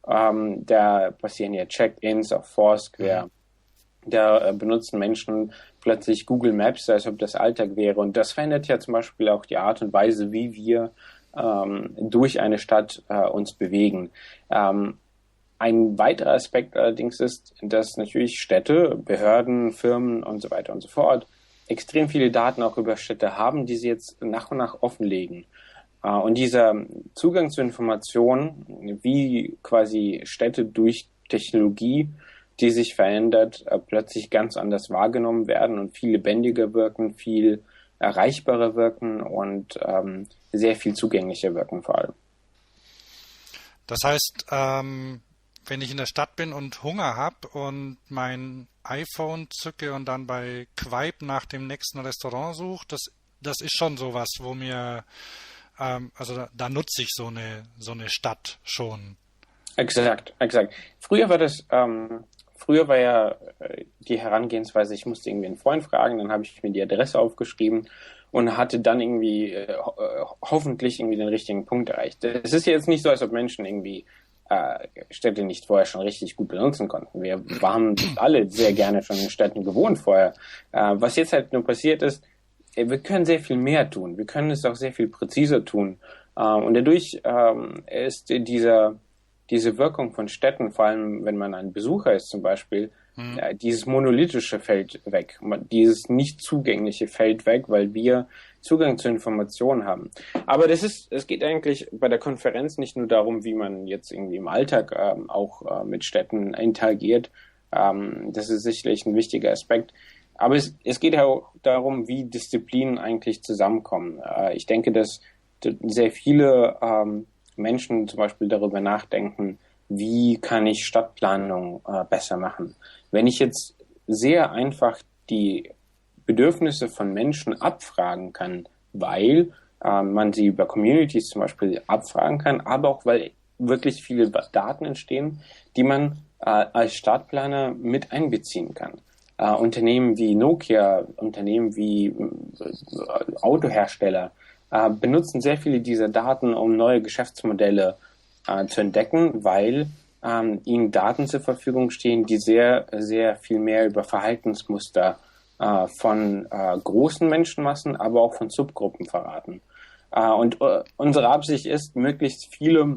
Da passieren ja Check-ins auf Foursquare. Da benutzen Menschen plötzlich Google Maps, als ob das Alltag wäre. Und das verändert ja zum Beispiel auch die Art und Weise, wie wir durch eine Stadt uns bewegen. Ein weiterer Aspekt allerdings ist, dass natürlich Städte, Behörden, Firmen und so weiter und so fort extrem viele Daten auch über Städte haben, die sie jetzt nach und nach offenlegen. Und dieser Zugang zu Informationen, wie quasi Städte durch Technologie, die sich verändert, plötzlich ganz anders wahrgenommen werden und viel lebendiger wirken, viel erreichbarer wirken und sehr viel zugänglicher wirken vor allem. Das heißt, wenn ich in der Stadt bin und Hunger habe und mein iPhone zücke und dann bei Quaip nach dem nächsten Restaurant suche, das ist schon sowas, wo mir, also da nutze ich so eine Stadt schon. Exakt. Früher war ja die Herangehensweise, ich musste irgendwie einen Freund fragen, dann habe ich mir die Adresse aufgeschrieben und hatte dann irgendwie hoffentlich irgendwie den richtigen Punkt erreicht. Es ist jetzt nicht so, als ob Menschen irgendwie Städte nicht vorher schon richtig gut benutzen konnten. Wir haben alle sehr gerne schon in Städten gewohnt vorher. Was jetzt halt nur passiert ist, wir können sehr viel mehr tun. Wir können es auch sehr viel präziser tun. Und dadurch ist diese Wirkung von Städten, vor allem wenn man ein Besucher ist zum Beispiel, dieses monolithische fällt weg, dieses nicht zugängliche fällt weg, weil wir Zugang zu Informationen haben. Aber es geht eigentlich bei der Konferenz nicht nur darum, wie man jetzt irgendwie im Alltag auch mit Städten interagiert. Das ist sicherlich ein wichtiger Aspekt. Aber es geht auch darum, wie Disziplinen eigentlich zusammenkommen. Ich denke, dass sehr viele Menschen zum Beispiel darüber nachdenken, wie kann ich Stadtplanung besser machen. Wenn ich jetzt sehr einfach die Bedürfnisse von Menschen abfragen kann, weil man sie über Communities zum Beispiel abfragen kann, aber auch weil wirklich viele Daten entstehen, die man als Stadtplaner mit einbeziehen kann. Unternehmen wie Nokia, Unternehmen wie Autohersteller benutzen sehr viele dieser Daten, um neue Geschäftsmodelle zu entdecken, weil ihnen Daten zur Verfügung stehen, die sehr, sehr viel mehr über Verhaltensmuster von großen Menschenmassen, aber auch von Subgruppen verraten. Und unsere Absicht ist, möglichst viele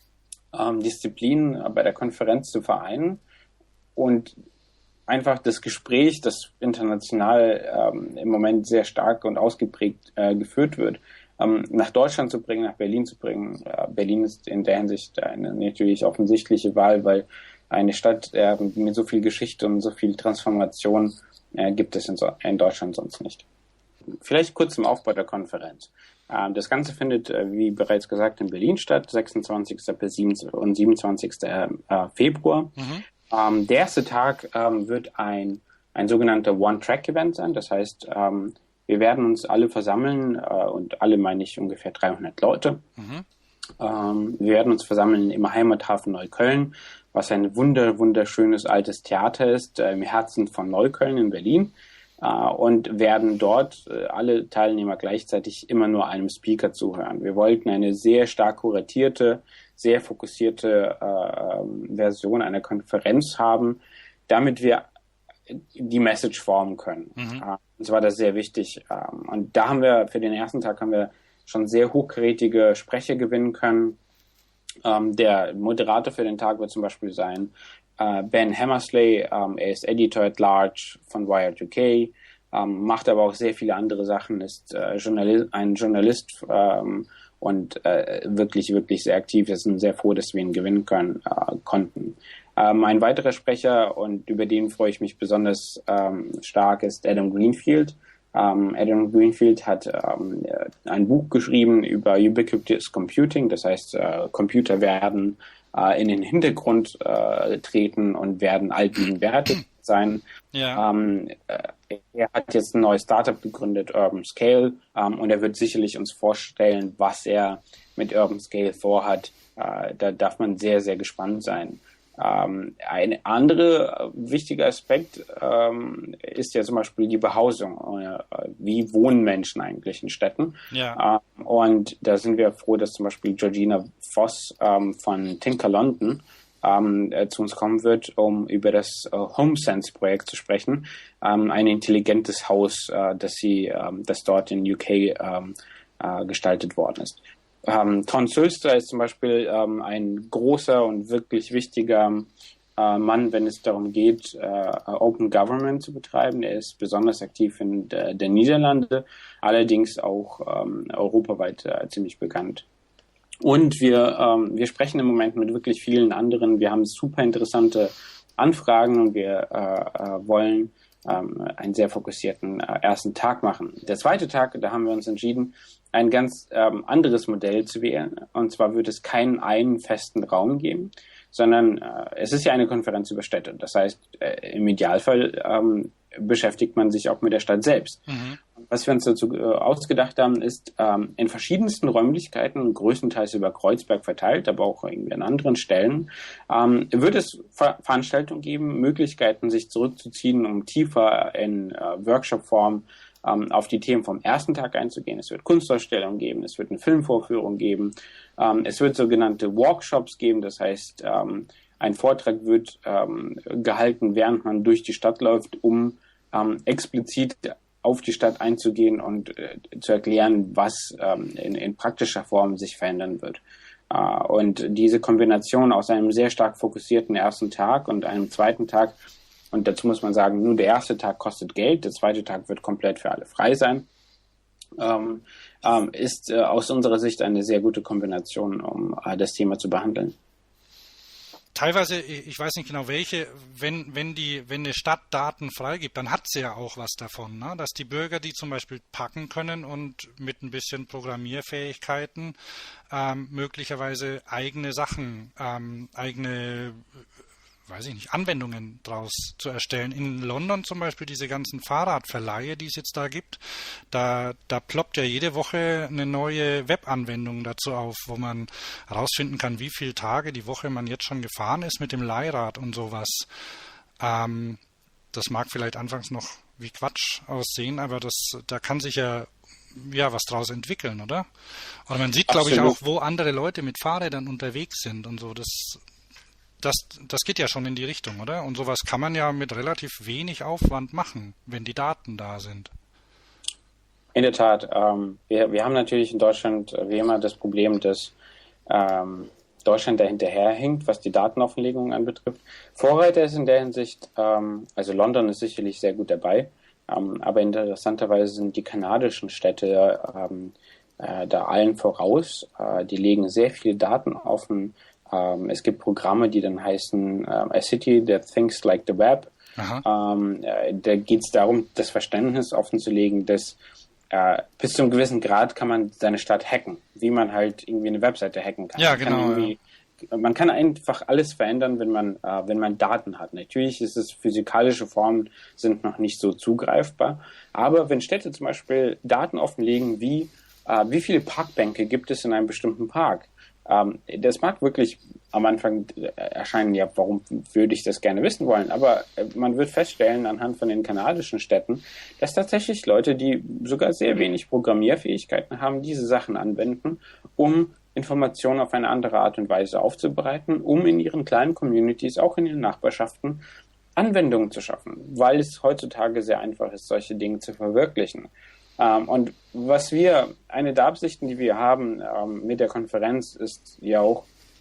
Disziplinen bei der Konferenz zu vereinen und einfach das Gespräch, das international im Moment sehr stark und ausgeprägt geführt wird, nach Deutschland zu bringen, nach Berlin zu bringen. Berlin ist in der Hinsicht eine natürlich offensichtliche Wahl, weil eine Stadt mit so viel Geschichte und so viel Transformation gibt es in Deutschland sonst nicht. Vielleicht kurz zum Aufbau der Konferenz. Das Ganze findet, wie bereits gesagt, in Berlin statt, 26. bis und 27. Februar. Der erste Tag wird ein sogenannter One-Track-Event sein. Das heißt, wir werden uns alle versammeln und alle meine ich ungefähr 300 Leute. Wir werden uns versammeln im Heimathafen Neukölln, was ein wunderschönes altes Theater ist, im Herzen von Neukölln in Berlin. Und werden dort alle Teilnehmer gleichzeitig immer nur einem Speaker zuhören. Wir wollten eine sehr stark kuratierte, sehr fokussierte Version einer Konferenz haben, damit wir die Message formen können. Uns war das sehr wichtig. Und da haben wir für den ersten Tag schon sehr hochkarätige Sprecher gewinnen können. Der Moderator für den Tag wird zum Beispiel sein Ben Hammersley, er ist Editor at Large von Wired UK, macht aber auch sehr viele andere Sachen, ist ein Journalist und wirklich, wirklich sehr aktiv. Wir sind sehr froh, dass wir ihn gewinnen konnten. Ein weiterer Sprecher, und über den freue ich mich besonders stark, ist Adam Greenfield. Adam Greenfield hat ein Buch geschrieben über Ubiquitous Computing, das heißt, Computer werden in den Hintergrund treten und werden allgegenwärtig sein. Ja. Er hat jetzt ein neues Startup gegründet, Urban Scale, und er wird sicherlich uns vorstellen, was er mit Urban Scale vorhat. Da darf man sehr, sehr gespannt sein. Ein anderer wichtiger Aspekt ist ja zum Beispiel die Behausung. Wie wohnen Menschen eigentlich in Städten? Ja. Und da sind wir froh, dass zum Beispiel Georgina Voss von Tinker London zu uns kommen wird, um über das HomeSense-Projekt zu sprechen. Ein intelligentes Haus, das dort in UK gestaltet worden ist. Ton Sülster ist zum Beispiel ein großer und wirklich wichtiger Mann, wenn es darum geht, Open Government zu betreiben. Er ist besonders aktiv in der Niederlande, allerdings auch europaweit ziemlich bekannt. Und wir sprechen im Moment mit wirklich vielen anderen. Wir haben super interessante Anfragen und wir wollen einen sehr fokussierten ersten Tag machen. Der zweite Tag, da haben wir uns entschieden, ein ganz anderes Modell zu wählen. Und zwar wird es keinen einen festen Raum geben, sondern es ist ja eine Konferenz über Städte. Das heißt, im Idealfall beschäftigt man sich auch mit der Stadt selbst. Mhm. Was wir uns dazu ausgedacht haben, ist in verschiedensten Räumlichkeiten, größtenteils über Kreuzberg verteilt, aber auch irgendwie an anderen Stellen, wird es Veranstaltungen geben, Möglichkeiten, sich zurückzuziehen, um tiefer in Workshop-Form auf die Themen vom ersten Tag einzugehen. Es wird Kunstausstellungen geben, es wird eine Filmvorführung geben, es wird sogenannte Walkshops geben, das heißt, ein Vortrag wird gehalten, während man durch die Stadt läuft, um explizit auf die Stadt einzugehen und zu erklären, was in praktischer Form sich verändern wird. Und diese Kombination aus einem sehr stark fokussierten ersten Tag und einem zweiten Tag, und dazu muss man sagen, nur der erste Tag kostet Geld, der zweite Tag wird komplett für alle frei sein, ist aus unserer Sicht eine sehr gute Kombination, um das Thema zu behandeln. Teilweise, ich weiß nicht genau welche, wenn eine Stadt Daten freigibt, dann hat sie ja auch was davon, ne? Dass die Bürger die zum Beispiel packen können und mit ein bisschen Programmierfähigkeiten möglicherweise eigene Sachen, Anwendungen draus zu erstellen. In London zum Beispiel diese ganzen Fahrradverleihe, die es jetzt da gibt, da ploppt ja jede Woche eine neue Webanwendung dazu auf, wo man herausfinden kann, wie viele Tage die Woche man jetzt schon gefahren ist mit dem Leihrad und sowas. Das mag vielleicht anfangs noch wie Quatsch aussehen, aber da kann sich ja was draus entwickeln, oder? Oder man sieht, glaube ich, auch, wo andere Leute mit Fahrrädern unterwegs sind und so. Das geht ja schon in die Richtung, oder? Und sowas kann man ja mit relativ wenig Aufwand machen, wenn die Daten da sind. In der Tat. Wir haben natürlich in Deutschland wie immer das Problem, dass Deutschland da hinterherhinkt, was die Datenauflegung anbetrifft. Vorreiter ist in der Hinsicht, also London ist sicherlich sehr gut dabei, aber interessanterweise sind die kanadischen Städte da allen voraus. Die legen sehr viele Daten offen. Es gibt Programme, die dann heißen A City That Thinks Like the Web. Da geht es darum, das Verständnis offenzulegen, dass bis zu einem gewissen Grad kann man seine Stadt hacken, wie man halt irgendwie eine Webseite hacken kann. Ja, genau. Man kann einfach alles verändern, wenn man Daten hat. Natürlich ist es, physikalische Formen sind noch nicht so zugreifbar, aber wenn Städte zum Beispiel Daten offenlegen, wie viele Parkbänke gibt es in einem bestimmten Park, das mag wirklich am Anfang erscheinen, ja, warum würde ich das gerne wissen wollen? Aber man wird feststellen anhand von den kanadischen Städten, dass tatsächlich Leute, die sogar sehr wenig Programmierfähigkeiten haben, diese Sachen anwenden, um Informationen auf eine andere Art und Weise aufzubereiten, um in ihren kleinen Communities, auch in ihren Nachbarschaften, Anwendungen zu schaffen, weil es heutzutage sehr einfach ist, solche Dinge zu verwirklichen. Und eine der Absichten, die wir haben mit der Konferenz, ist ja auch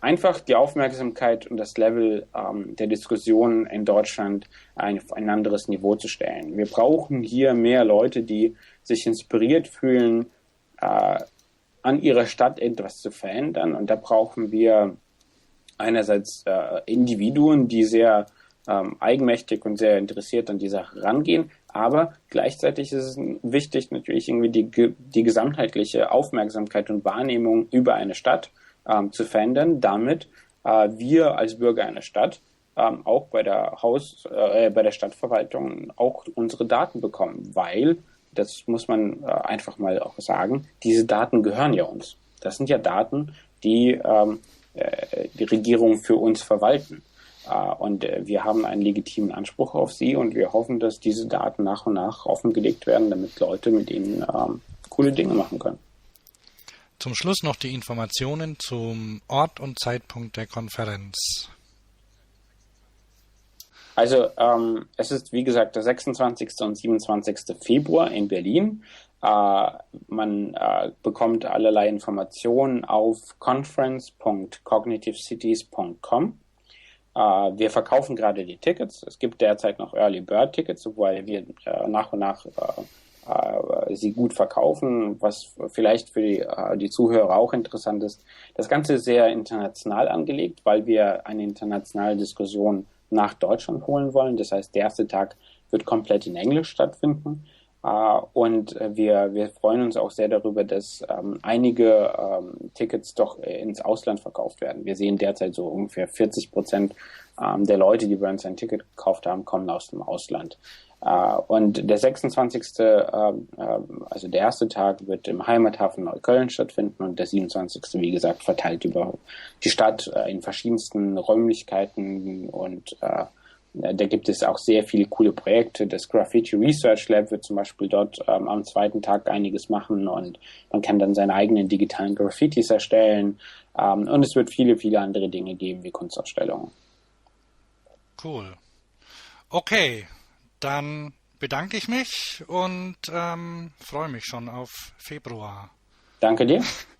einfach die Aufmerksamkeit und das Level der Diskussion in Deutschland auf ein anderes Niveau zu stellen. Wir brauchen hier mehr Leute, die sich inspiriert fühlen, an ihrer Stadt etwas zu verändern. Und da brauchen wir einerseits Individuen, die sehr eigenmächtig und sehr interessiert an die Sache rangehen, aber gleichzeitig ist es wichtig, natürlich irgendwie die gesamtheitliche Aufmerksamkeit und Wahrnehmung über eine Stadt zu verändern, damit wir als Bürger einer Stadt auch bei der Stadtverwaltung auch unsere Daten bekommen, weil, das muss man einfach mal auch sagen, diese Daten gehören ja uns. Das sind ja Daten, die die Regierung für uns verwalten. Und wir haben einen legitimen Anspruch auf sie und wir hoffen, dass diese Daten nach und nach offengelegt werden, damit Leute mit ihnen coole Dinge machen können. Zum Schluss noch die Informationen zum Ort und Zeitpunkt der Konferenz. Also es ist, wie gesagt, der 26. und 27. Februar in Berlin. Man bekommt allerlei Informationen auf conference.cognitivecities.com. Wir verkaufen gerade die Tickets. Es gibt derzeit noch Early Bird Tickets, wobei wir nach und nach sie gut verkaufen, was vielleicht für die Zuhörer auch interessant ist. Das Ganze ist sehr international angelegt, weil wir eine internationale Diskussion nach Deutschland holen wollen. Das heißt, der erste Tag wird komplett in Englisch stattfinden. Und wir freuen uns auch sehr darüber, dass einige Tickets doch ins Ausland verkauft werden. Wir sehen derzeit so ungefähr 40% der Leute, die bei uns ein Ticket gekauft haben, kommen aus dem Ausland. Und der 26., also der erste Tag, wird im Heimathafen Neukölln stattfinden und der 27., wie gesagt, verteilt über die Stadt in verschiedensten Räumlichkeiten und da gibt es auch sehr viele coole Projekte. Das Graffiti Research Lab wird zum Beispiel dort am zweiten Tag einiges machen und man kann dann seine eigenen digitalen Graffitis erstellen. Und es wird viele, viele andere Dinge geben, wie Kunstausstellungen. Cool. Okay, dann bedanke ich mich und freue mich schon auf Februar. Danke dir.